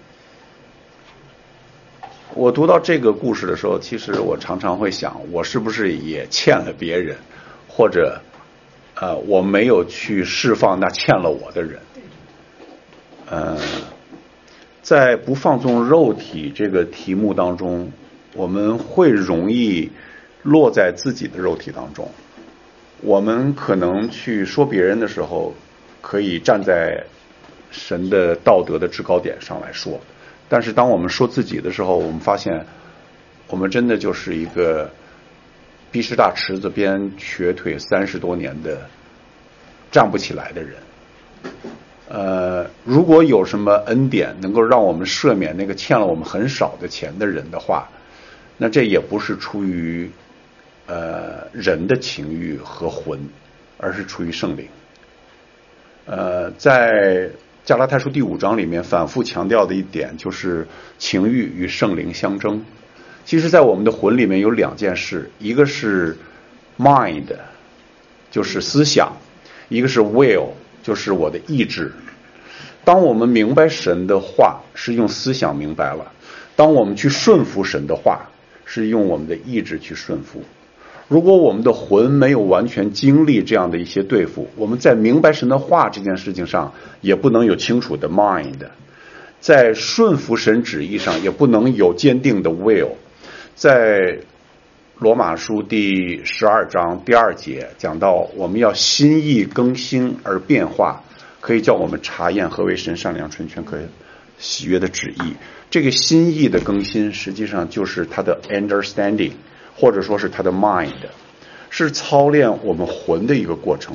Speaker 3: 我读到这个故事的时候，其实我常常会想，我是不是也欠了别人，或者呃，我没有去释放那欠了我的人。呃，在不放纵肉体这个题目当中，我们会容易落在自己的肉体当中。我们可能去说别人的时候，可以站在神的道德的制高点上来说，但是当我们说自己的时候，我们发现我们真的就是一个逼士大池子边瘸腿三十多年的站不起来的人。呃，如果有什么恩典能够让我们赦免那个欠了我们很少的钱的人的话，那这也不是出于呃，人的情欲和魂，而是出于圣灵。呃，在加拉太书第五章里面反复强调的一点就是情欲与圣灵相争。其实在我们的魂里面有两件事，一个是 mind， 就是思想，一个是 will， 就是我的意志。当我们明白神的话是用思想明白了，当我们去顺服神的话是用我们的意志去顺服。如果我们的魂没有完全经历这样的一些对付，我们在明白神的话这件事情上也不能有清楚的 mind， 在顺服神旨意上也不能有坚定的 will。 在罗马书第十二章第二节讲到，我们要心意更新而变化，可以叫我们查验何为神善良纯全可喜悦的旨意。这个心意的更新实际上就是他的 understanding，或者说是他的 mind， 是操练我们魂的一个过程。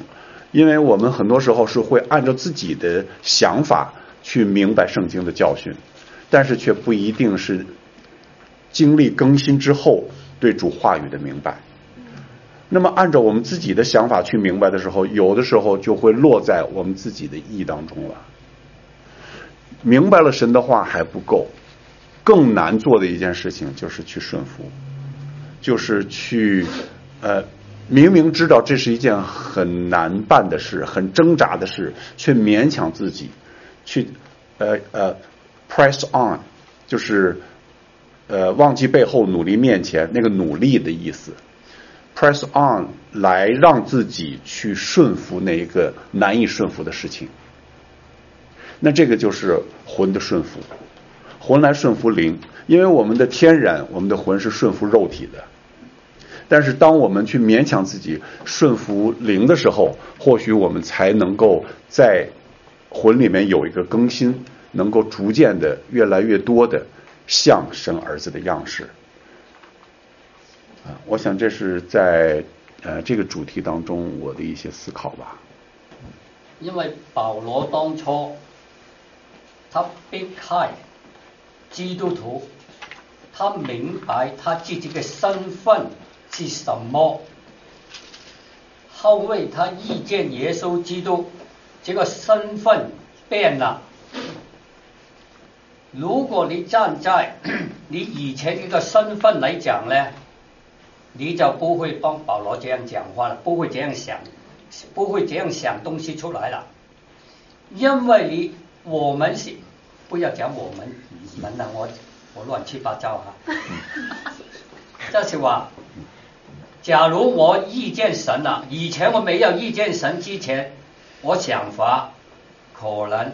Speaker 3: 因为我们很多时候是会按照自己的想法去明白圣经的教训，但是却不一定是经历更新之后对主话语的明白。那么按照我们自己的想法去明白的时候，有的时候就会落在我们自己的意当中了。明白了神的话还不够，更难做的一件事情就是去顺服，就是去呃明明知道这是一件很难办的事，很挣扎的事，却勉强自己去呃呃 press on， 就是呃忘记背后努力面前那个努力的意思， press on 来让自己去顺服那一个难以顺服的事情。那这个就是魂的顺服，魂来顺服灵，因为我们的天然，我们的魂是顺服肉体的。但是当我们去勉强自己顺服灵的时候，或许我们才能够在魂里面有一个更新，能够逐渐的越来越多的像神儿子的样式。啊，我想这是在呃这个主题当中我的一些思考吧。
Speaker 4: 因为保罗当初他避开基督徒，他明白他自己的身份是什么，后为他遇见耶稣基督，这个身份变了。如果你站在你以前一个身份来讲呢，你就不会帮保罗这样讲话了，不会这样想，不会这样想东西出来了。因为你我们是不要讲我们们了，我我乱七八糟哈。就是话，假如我遇见神了，以前我没有遇见神之前，我想法可能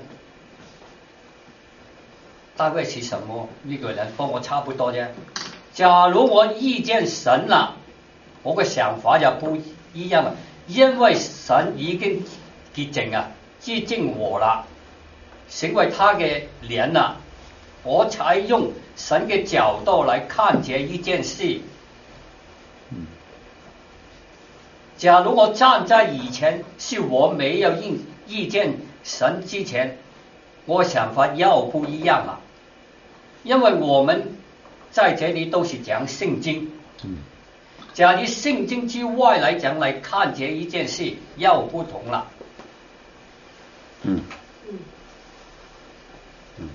Speaker 4: 大概是什么？呢個人幫我差不多啫。假如我遇見神啦，我嘅想法就不一樣啦，因為神已經潔淨啊，潔淨我啦，成為他嘅臉啦，我才用神嘅角度來看這一件事。假如我站在以前，是我沒有遇遇見神之前，我想法又不一樣了，因為我們在這裡都是講聖經，假如聖經之外來講來看這一件事，又不同了。
Speaker 3: 嗯
Speaker 5: 嗯，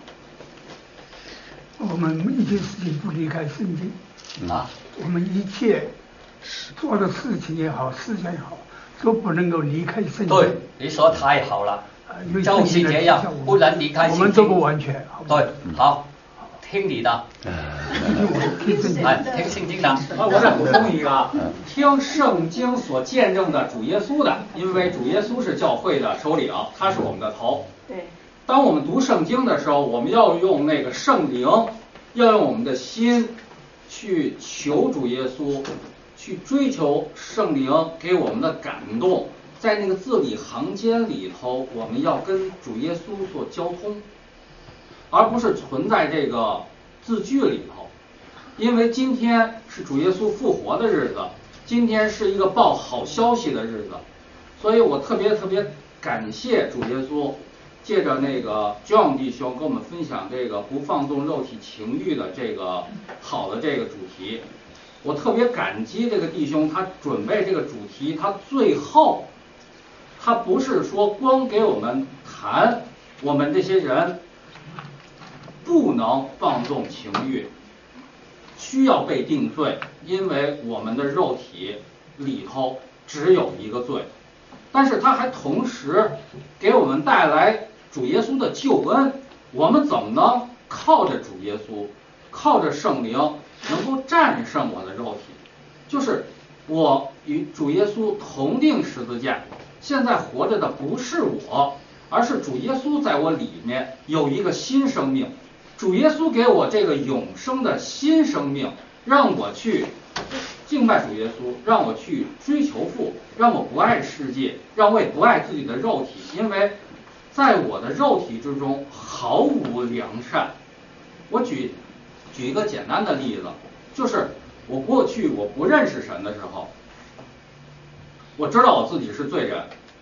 Speaker 5: 我們一件事情不離開聖經
Speaker 4: 啊，
Speaker 5: 我們一切做的事情也好，思想也好，都不能夠離開聖經。
Speaker 4: 對，你說太好了，就是這樣，不能離開聖經。
Speaker 5: 我們都不完全。
Speaker 4: 對，好，聽你的。哎，聽聖經的。
Speaker 6: 啊，我再補充一個，聽聖經所見證的主耶穌的，因為主耶穌是教會的首領，他是我們的頭。
Speaker 7: 對。
Speaker 6: 當我們讀聖經的時候，我們要用那個聖靈，要用我們的心去求主耶穌。去追求聖靈給我們的感動，在那個字裏行間裏頭，我們要跟主耶穌做交通，而不是存在這個字句裏頭。因為今天是主耶穌復活的日子，今天是一個報好消息的日子，所以我特別特別感謝主耶穌，借着那個 John 弟兄跟我們分享這個不放縱肉體情慾的這個好的這個主題。我特別感激這個弟兄，他準備這個主題，他最後，他不是說光給我們談我們這些人不能放縱情慾，需要被定罪，因為我們的肉體裡頭只有一個罪，但是他還同時給我們帶來主耶穌的救恩，我們怎麼能靠着主耶穌，靠着聖靈能夠戰勝我的肉體，就是我與主耶穌同釘十字架，現在活着的不是我，而是主耶穌在我裡面有一個新生命，主耶穌給我這個永生的新生命，讓我去敬拜主耶穌，讓我去追求父，讓我不愛世界，讓我也不愛自己的肉體，因為在我的肉體之中毫無良善。我舉舉一個簡單的例子，就是我過去我不認識神的時候，我知道我自己是罪人，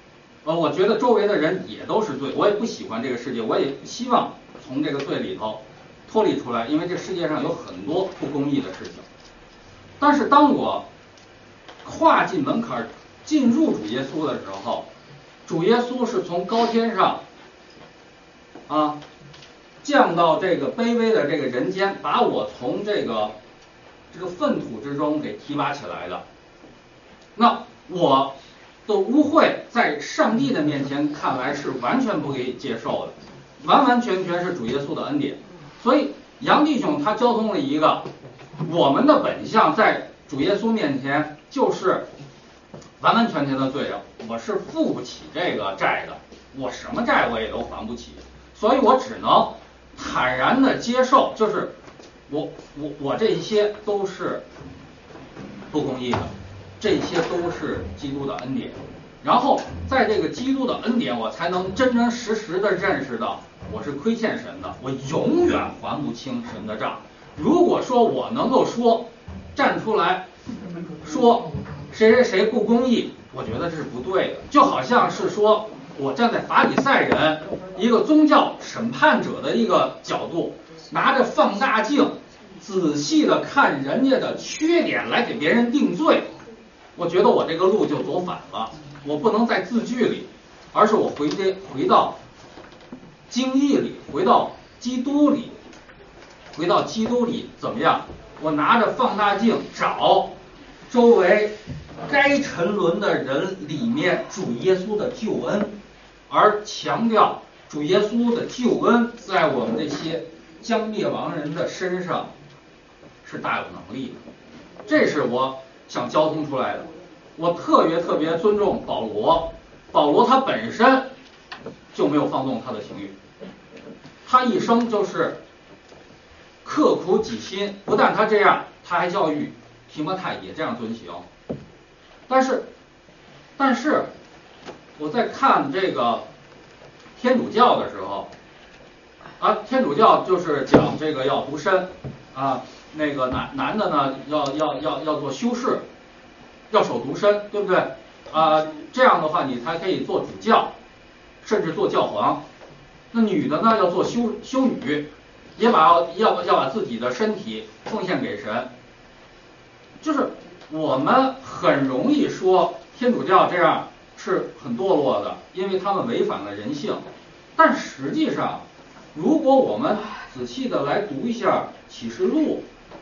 Speaker 6: 呃，我觉得周围的人也都是罪，我也不喜欢这个世界，我也希望从这个罪里头脱离出来，因为这世界上有很多不公义的事情。但是当我跨进门槛进入主耶稣的时候，主耶稣是从高天上啊降到这个卑微的这个人间，把我从这个这个粪土之中给提拔起来的。那我的污秽在上帝的面前看来是完全不可以接受的，完完全全是主耶稣的恩典。所以杨弟兄他交通了一个我们的本相在主耶稣面前就是完完全全的罪人，我是付不起这个债的，我什么债我也都还不起，所以我只能坦然的接受，就是我我我这些都是不公义的，这些都是基督的恩典。然后在这个基督的恩典，我才能真真实实的认识到我是亏欠神的，我永远还不清神的账。如果说我能够说站出来说谁谁谁不公义，我觉得这是不对的，就好像是说我站在法利赛人一个宗教审判者的一个角度，拿着放大镜仔细的看人家的缺点来给别人定罪，我觉得我这个路就走反了。我不能在字句里，而是我回回回到经义里，回到基督里，回到基督里怎么样？我拿着放大镜找周围该沉沦的人里面主耶稣的救恩，而强调主耶稣的救恩在我们这些将灭亡人的身上是大有能力的。这是我想交通出来的。我特别特别尊重保罗，保罗他本身就没有放纵他的情欲，他一生就是刻苦己心，不但他这样，他还教育提摩太也这样遵行。但是，但是我在看这个天主教的时候，啊，天主教就是讲这个要独身，啊，那个男男的呢要要要要做修士，要守独身，对不对？啊，这样的话你才可以做主教，甚至做教皇。那女的呢要做修修女，也把要要把自己的身体奉献给神。就是我们很容易说天主教这样是很堕落的，因为他们违反了人性。但实际上，如果我们仔细的来读一下启示录，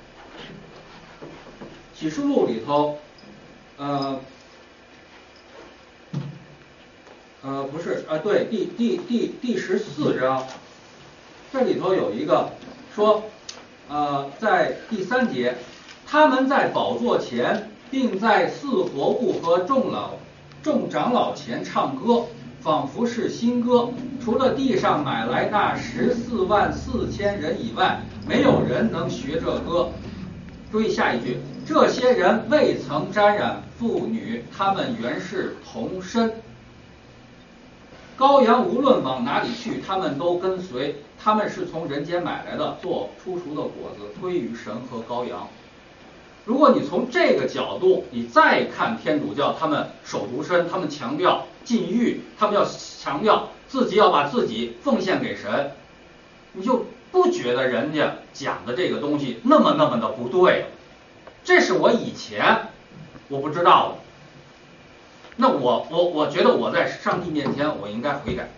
Speaker 6: 启示录里头，呃，呃，不是啊，对，第第第第十四章，这里头有一个说，呃，在第三节，他们在宝座前，并在四活物和众老众长老前唱歌，仿佛是新歌。除了地上买来那十四万四千人以外，没有人能学这歌。注意下一句，这些人未曾沾染妇女，他们原是童身。羔羊无论往哪里去，他们都跟随，他们是从人间买来的，做初熟的果子，归于神和羔羊。如果你从这个角度，你再看天主教，他们守独身，他们强调禁欲，他们要强调自己要把自己奉献给神，你就不觉得人家讲的这个东西那么那么的不对了。这是我以前我不知道的。那我我我觉得我在上帝面前我应该悔改。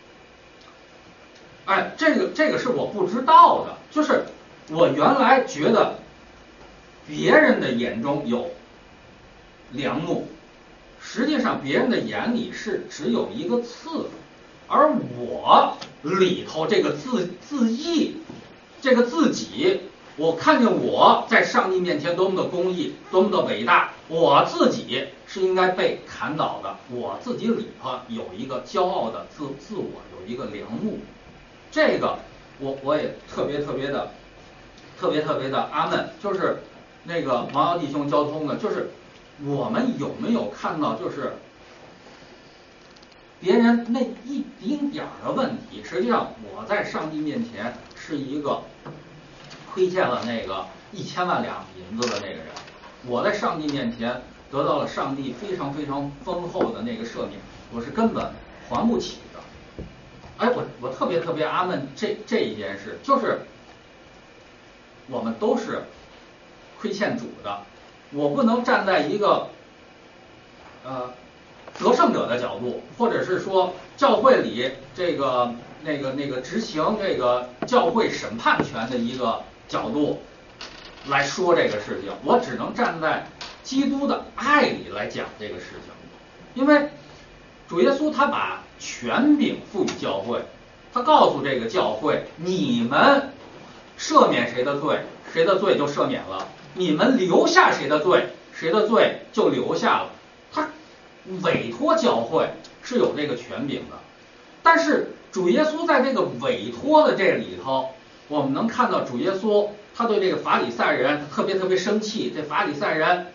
Speaker 6: 哎，这个这个是我不知道的，就是我原来觉得别人的眼中有梁木，实际上别人的眼里是只有一个刺，而我里头这个自自义，这个自己，我看见我在上帝面前多么的公义，多么的伟大，我自己是应该被砍倒的，我自己里头有一个骄傲的自自我，有一个梁木，这个我我也特别特别的特别特别的阿门。就是那个王瑶弟兄交通的，就是我们有没有看到，就是别人那一丁点儿的问题，实际上我在上帝面前是一个亏欠了那个一千万两银子的那个人，我在上帝面前得到了上帝非常非常丰厚的那个赦免。 我是根本还不起的。哎，我我特别特别阿闷这这一件事，就是我们都是亏欠主的，我不能站在一个呃得胜者的角度，或者是说教会里这个那个那个执行这个教会审判权的一个角度来说这个事情，我只能站在基督的爱里来讲这个事情。因为主耶稣他把权柄赋予教会，他告诉这个教会，你们赦免谁的罪，谁的罪就赦免了，你们留下谁的罪，谁的罪就留下了。他委托教会是有这个权柄的。但是主耶稣在这个委托的这里头，我们能看到主耶稣他对这个法利赛人特别特别生气。这法利赛人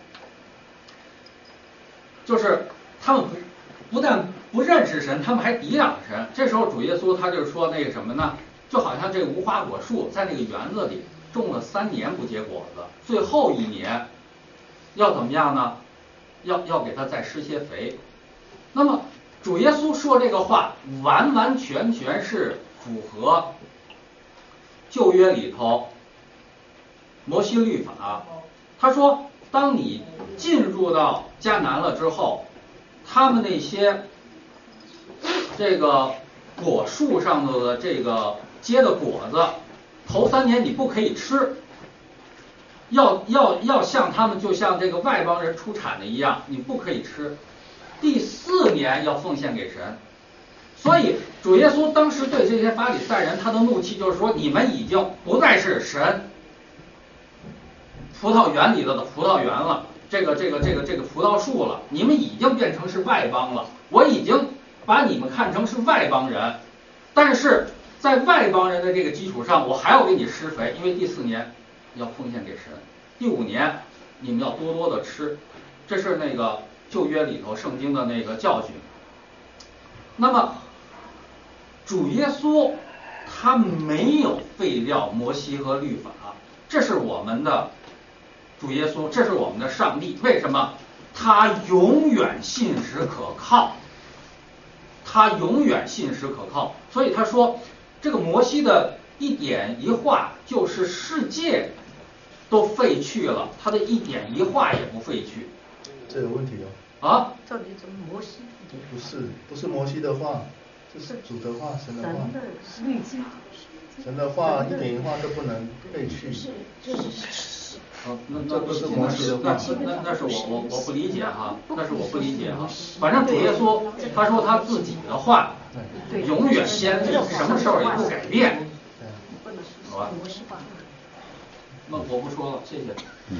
Speaker 6: 就是他们不不但不认识神，他们还抵挡神。这时候主耶稣他就说那个什么呢，就好像这个无花果树在那个园子里种了三年不结果子，最后一年要怎么样呢？要要给它再施些肥。那么主耶稣说这个话完完全全是符合旧约里头摩西律法。他说当你进入到迦南了之后，他们那些这个果树上头的这个结的果子，头三年你不可以吃，要要要像他们就像这个外邦人出产的一样，你不可以吃。第四年要奉献给神。所以主耶稣当时对这些法利赛人他的怒气就是说，你们已经不再是神葡萄园里头的葡萄园了，这个这个这个这个葡萄树了，你们已经变成是外邦了，我已经把你们看成是外邦人，但是在外邦人的这个基础上，我还要给你施肥，因为第四年要奉献给神，第五年你们要多多的吃。这是那个旧约里头圣经的那个教训。那么主耶稣他没有废掉摩西和律法，这是我们的主耶稣，这是我们的上帝。为什么？他永远信实可靠，他永远信实可靠。所以他说这个摩西的一点一画就是世界都废去了，他的一点一画也不废去。
Speaker 2: 这有问题
Speaker 6: 哦。啊？
Speaker 7: 到底怎么摩西？
Speaker 2: 不是，不是摩西的话，这是主的话，神的话。
Speaker 7: 神的律法。
Speaker 2: 神的话一点一画都不能废去。
Speaker 7: 是，就是
Speaker 6: 哦，那那不是摩西的话，那那是我我我不理解哈，那是我不理解哈。反正主耶稣他说他自己的话永远先立，什么时候也不改变，好吧？那我不说了，谢谢。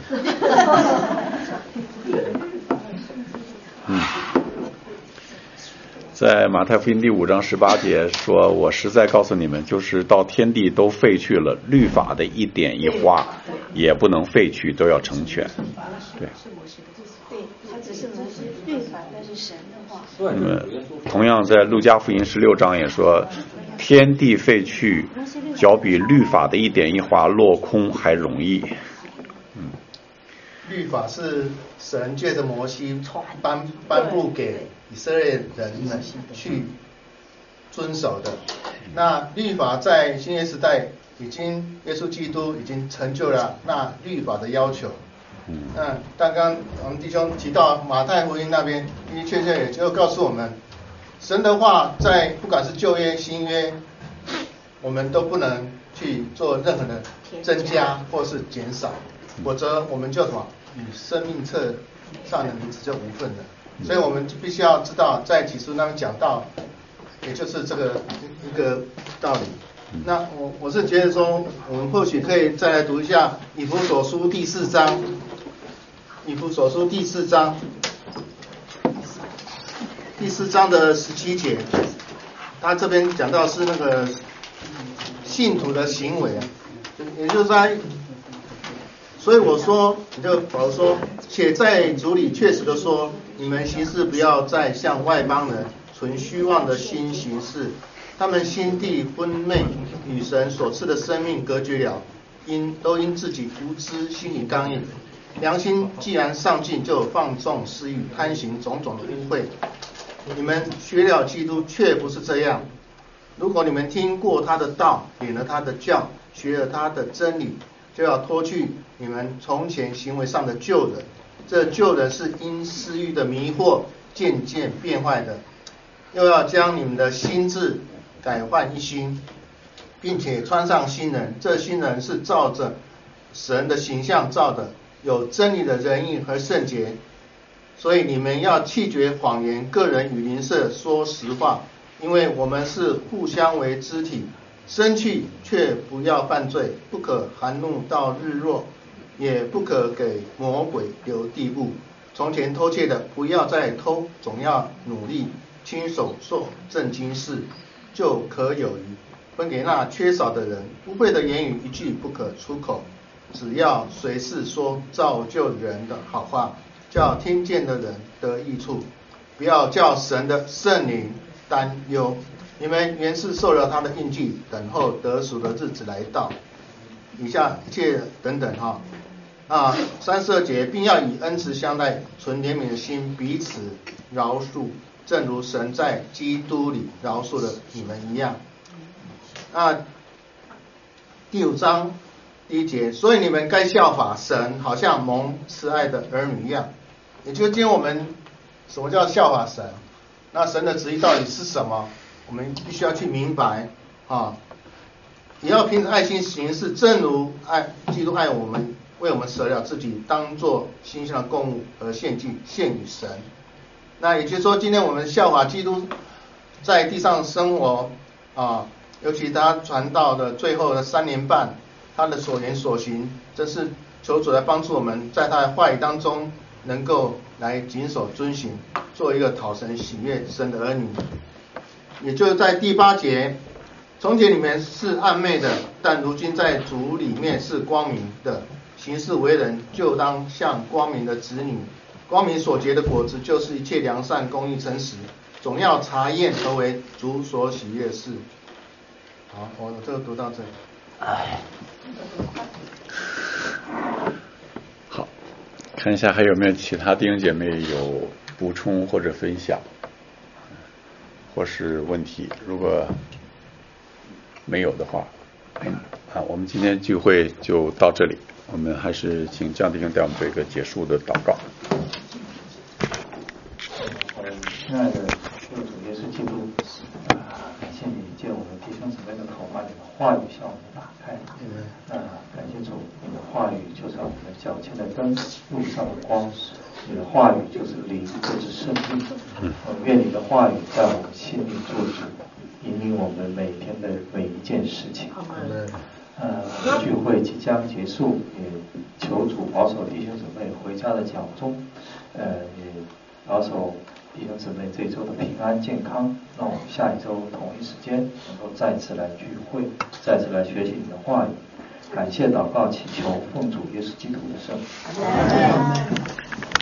Speaker 3: 嗯，在马太福音第五章十八节说，我实在告诉你们，就是到天地都废去了，律法的一点一画也不能废去，都要成全。对。
Speaker 7: 对，它只是摩西律法，但是神的话。
Speaker 3: 那么同样在路加福音十六章也说，天地废去，较比律法的一点一画落空还容易。嗯，
Speaker 2: 律法是神借着摩西颁颁布给以色列人们去遵守的。那律法在新约时代已经，耶稣基督已经成就了那律法的要求。那刚刚我们弟兄提到马太福音那边，的的确确也就告诉我们，神的话在不管是旧约新约，我们都不能去做任何的增加或是减少，否则我们就什么与生命册上的名字就无份了。所以我们必须要知道，在启示录那边讲到，也就是这个一个道理。那我我是觉得说，我们或许可以再来读一下以弗所书第四章，以弗所书第四章，第四章的十七节，他这边讲到是那个信徒的行为，也就是在，所以我说，就保罗说，且在主里确实的说，你们行事不要再向外邦人存虚妄的心行事。他们心地昏昧，与神所赐的生命隔绝了，因都因自己无知，心里刚硬，良心既然丧尽，就放纵私欲，贪行种种的污秽。 你们学了基督，却不是这样。如果你们听过他的道，领了他的教，学了他的真理，就要脱去你们从前行为上的旧人。这旧人是因私欲的迷惑渐渐变坏的，又要将你们的心志改换一新，并且穿上新人。这新人是照着神的形象造的，有真理的仁义和圣洁。所以你们要弃绝谎言，个人与邻舍说实话，因为我们是互相为肢体。生气却不要犯罪，不可含怒到日落，也不可给魔鬼留地步。从前偷窃的，不要再偷，总要努力亲手做正经事，就可有余，分给那缺少的人。污秽的言语一句不可出口，只要随时说造就人的好话，叫听见的人得益处，不要叫神的圣灵担忧。你们原是受了他的印记，等候得赎的日子来到。以下一切等等哈啊，三十二节，并要以恩慈相待，存怜悯的心，彼此饶恕，正如神在基督里饶恕了你们一样。啊，第五章第一节，所以你们该效法神，好像蒙慈爱的儿女一样。也就是今天我们什么叫效法神？那神的旨意到底是什么？我们必须要去明白啊！也要凭着爱心行事，正如爱基督爱我们，为我们舍了自己，当作馨香的供物而献祭，献与神。那也就是说，今天我们效法基督在地上生活啊，尤其他传道的最后的三年半，他的所言所行，真是求主来帮助我们，在他的话语当中能够来谨守遵行，做一个讨神喜悦神的儿女。也就是在第八节，从前你们是暗昧的，但如今在主里面是光明的，行事为人就当像光明的子女。光明所结的果子，就是一切良善、公义、诚实，总要查验何为主所喜悦的事。好，我这个读到这里。
Speaker 3: 好，看一下还有没有其他弟兄姐妹有补充或者分享或是问题，如果没有的话，啊，我们今天聚会就到这里。我们还是请江弟兄带我们做一个结束的祷告。
Speaker 8: 嗯，亲爱的救主耶稣基督，啊，感谢你借我们弟兄姊妹的口，把你的话语向我们打开。啊，感谢主，你的话语就是我们脚前的灯，路上的光。你的话语就是灵，就是生命。我愿你的话语在我们心里做主，引领我们每天的每一件事情。呃，聚会即将结束，也求主保守弟兄姊妹回家的脚中，呃，也保守弟兄姊妹这周的平安健康。让我们下一周同一时间能够再次来聚会，再次来学习你的话语。感谢祷告祈求，奉主耶稣基督的圣名。